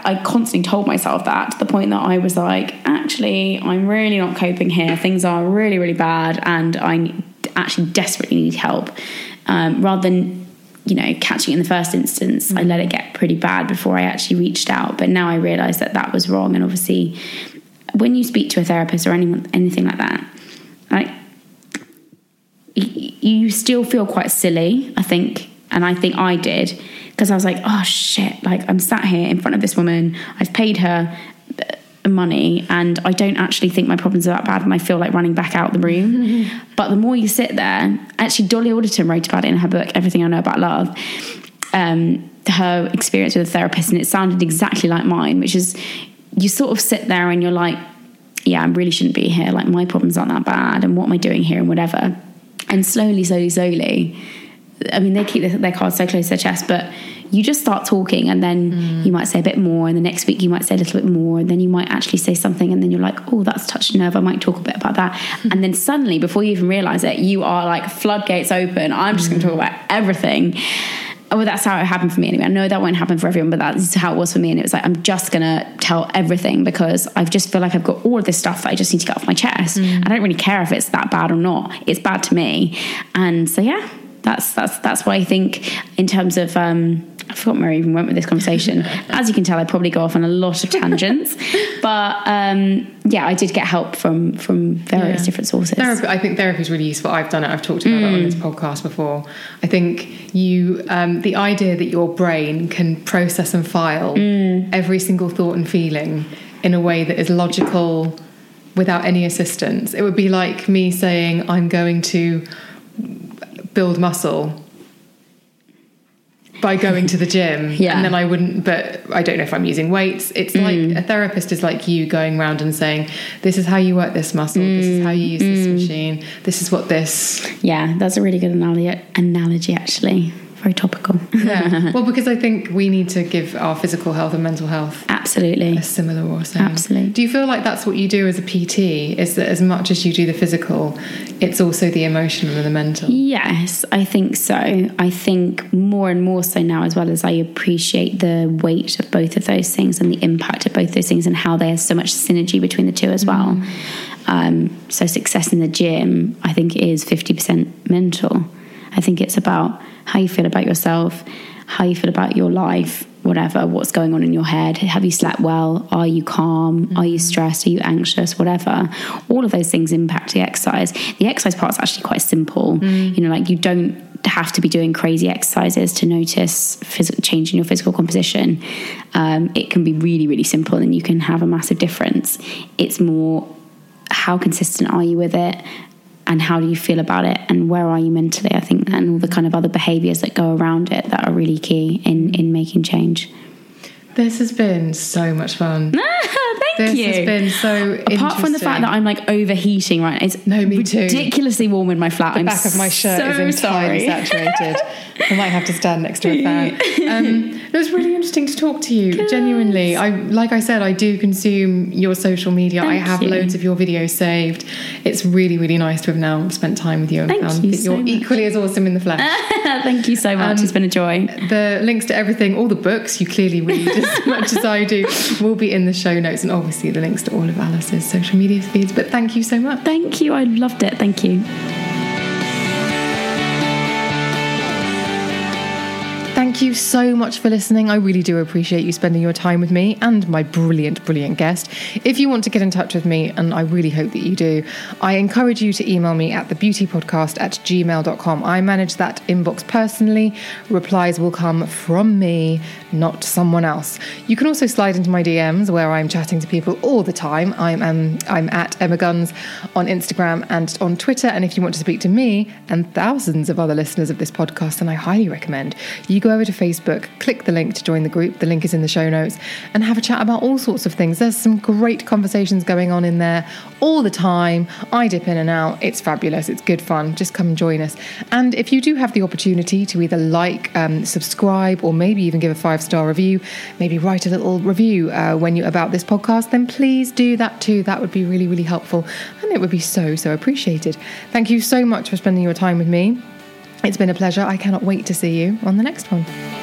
Speaker 2: I constantly told myself that, to the point that I was like, actually, I'm really not coping here. Things are really, really bad, and I actually desperately need help. Um, rather than, you know, catching it in the first instance, mm-hmm. I let it get pretty bad before I actually reached out. But now I realise that that was wrong. And obviously, when you speak to a therapist or anyone, anything like that, like, y- you still feel quite silly, I think. And I think I did, because I was like, oh shit, like I'm sat here in front of this woman, I've paid her money, and I don't actually think my problems are that bad, and I feel like running back out the room. Mm-hmm. But the more you sit there, actually Dolly Alderton wrote about it in her book, Everything I Know About Love, um, her experience with a therapist, and it sounded exactly like mine, which is you sort of sit there and you're like, yeah, I really shouldn't be here, like my problems aren't that bad, and what am I doing here, and whatever. And slowly, slowly, slowly, I mean, they keep their cards so close to their chest, but you just start talking, and then mm. you might say a bit more, and the next week you might say a little bit more, and then you might actually say something, and then you're like, oh, that's touched a nerve, I might talk a bit about that. Mm. And then suddenly, before you even realise it, you are like, floodgates open, I'm just mm. going to talk about everything. Well, that's how it happened for me anyway. I know that won't happen for everyone, but that's how it was for me. And it was like, I'm just going to tell everything, because I just feel like I've got all of this stuff that I just need to get off my chest. Mm. I don't really care if it's that bad or not. It's bad to me. And so, yeah, that's that's that's why I think in terms of... Um, I forgot where I even went with this conversation. As you can tell, I probably go off on a lot of tangents. But um, yeah, I did get help from from various yeah. different sources.
Speaker 1: Therapy, I think therapy is really useful. I've done it. I've talked about mm. it on this podcast before. I think you, um, the idea that your brain can process and file mm. every single thought and feeling in a way that is logical without any assistance. It would be like me saying, I'm going to build muscle by going to the gym, yeah. and then I wouldn't, but I don't know if I'm using weights. It's mm. like a therapist is like you going around and saying, this is how you work this muscle, mm. this is how you use mm. this machine, this is what this...
Speaker 2: Yeah, that's a really good analogy, analogy actually. Very topical.
Speaker 1: Yeah. Well, because I think we need to give our physical health and mental health
Speaker 2: absolutely
Speaker 1: a similar or same.
Speaker 2: Absolutely.
Speaker 1: Do you feel like that's what you do as a P T? Is that as much as you do the physical, it's also the emotional and the mental?
Speaker 2: Yes, I think so. I think more and more so now, as well, as I appreciate the weight of both of those things and the impact of both those things, and how there's so much synergy between the two as well. Mm. Um, so success in the gym, I think, is fifty percent mental. I think it's about how you feel about yourself, how you feel about your life, whatever, what's going on in your head. Have you slept well? Are you calm? Mm-hmm. Are you stressed? Are you anxious? Whatever. All of those things impact the exercise. The exercise part's actually quite simple. Mm. You know, like you don't have to be doing crazy exercises to notice phys- change in your physical composition. Um, it can be really, really simple, and you can have a massive difference. It's more, how consistent are you with it? And how do you feel about it, and where are you mentally, I think, and all the kind of other behaviours that go around it that are really key in, in making change.
Speaker 1: This has been so much fun.
Speaker 2: Thank
Speaker 1: this
Speaker 2: you.
Speaker 1: This has been so
Speaker 2: Apart from the fact that I'm like overheating, right? It's
Speaker 1: no, me too.
Speaker 2: ridiculously warm in my flat.
Speaker 1: The
Speaker 2: I'm
Speaker 1: back of my shirt
Speaker 2: so
Speaker 1: is entirely
Speaker 2: sorry.
Speaker 1: saturated. I might have to stand next to a fan. Um, it was really interesting to talk to you. Good. Genuinely, I like I said, I do consume your social media.
Speaker 2: Thank
Speaker 1: I have
Speaker 2: you.
Speaker 1: loads of your videos saved. It's really, really nice to have now spent time with you and
Speaker 2: Thank
Speaker 1: found
Speaker 2: you
Speaker 1: that
Speaker 2: so
Speaker 1: you're
Speaker 2: much.
Speaker 1: equally as awesome in the flesh.
Speaker 2: Thank you so much. Um, it's been a joy.
Speaker 1: The links to everything, all the books you clearly read as much as I do, will be in the show notes, and obviously the links to all of Alice's social media feeds. But thank you so much.
Speaker 2: Thank you. I loved it. Thank you.
Speaker 1: Thank you so much for listening. I really do appreciate you spending your time with me and my brilliant, brilliant guest. If you want to get in touch with me, and I really hope that you do, I encourage you to email me at the beauty podcast at gmail dot com. I manage that inbox personally. Replies will come from me, not someone else. You can also slide into my D Ms, where I'm chatting to people all the time. I'm um, I'm at Emma Guns on Instagram and on Twitter. And if you want to speak to me and thousands of other listeners of this podcast, then I highly recommend you go over to Facebook, click the link to join the group. The link is in the show notes, and have a chat about all sorts of things. There's some great conversations going on in there all the time. I dip in and out. It's fabulous. It's good fun. Just come and join us. And if you do have the opportunity to either like, um, subscribe, or maybe even give a five-star review, maybe write a little review uh, when you about this podcast, then please do that too. That would be really, really helpful, and it would be so, so appreciated. Thank you so much for spending your time with me. It's been a pleasure. I cannot wait to see you on the next one.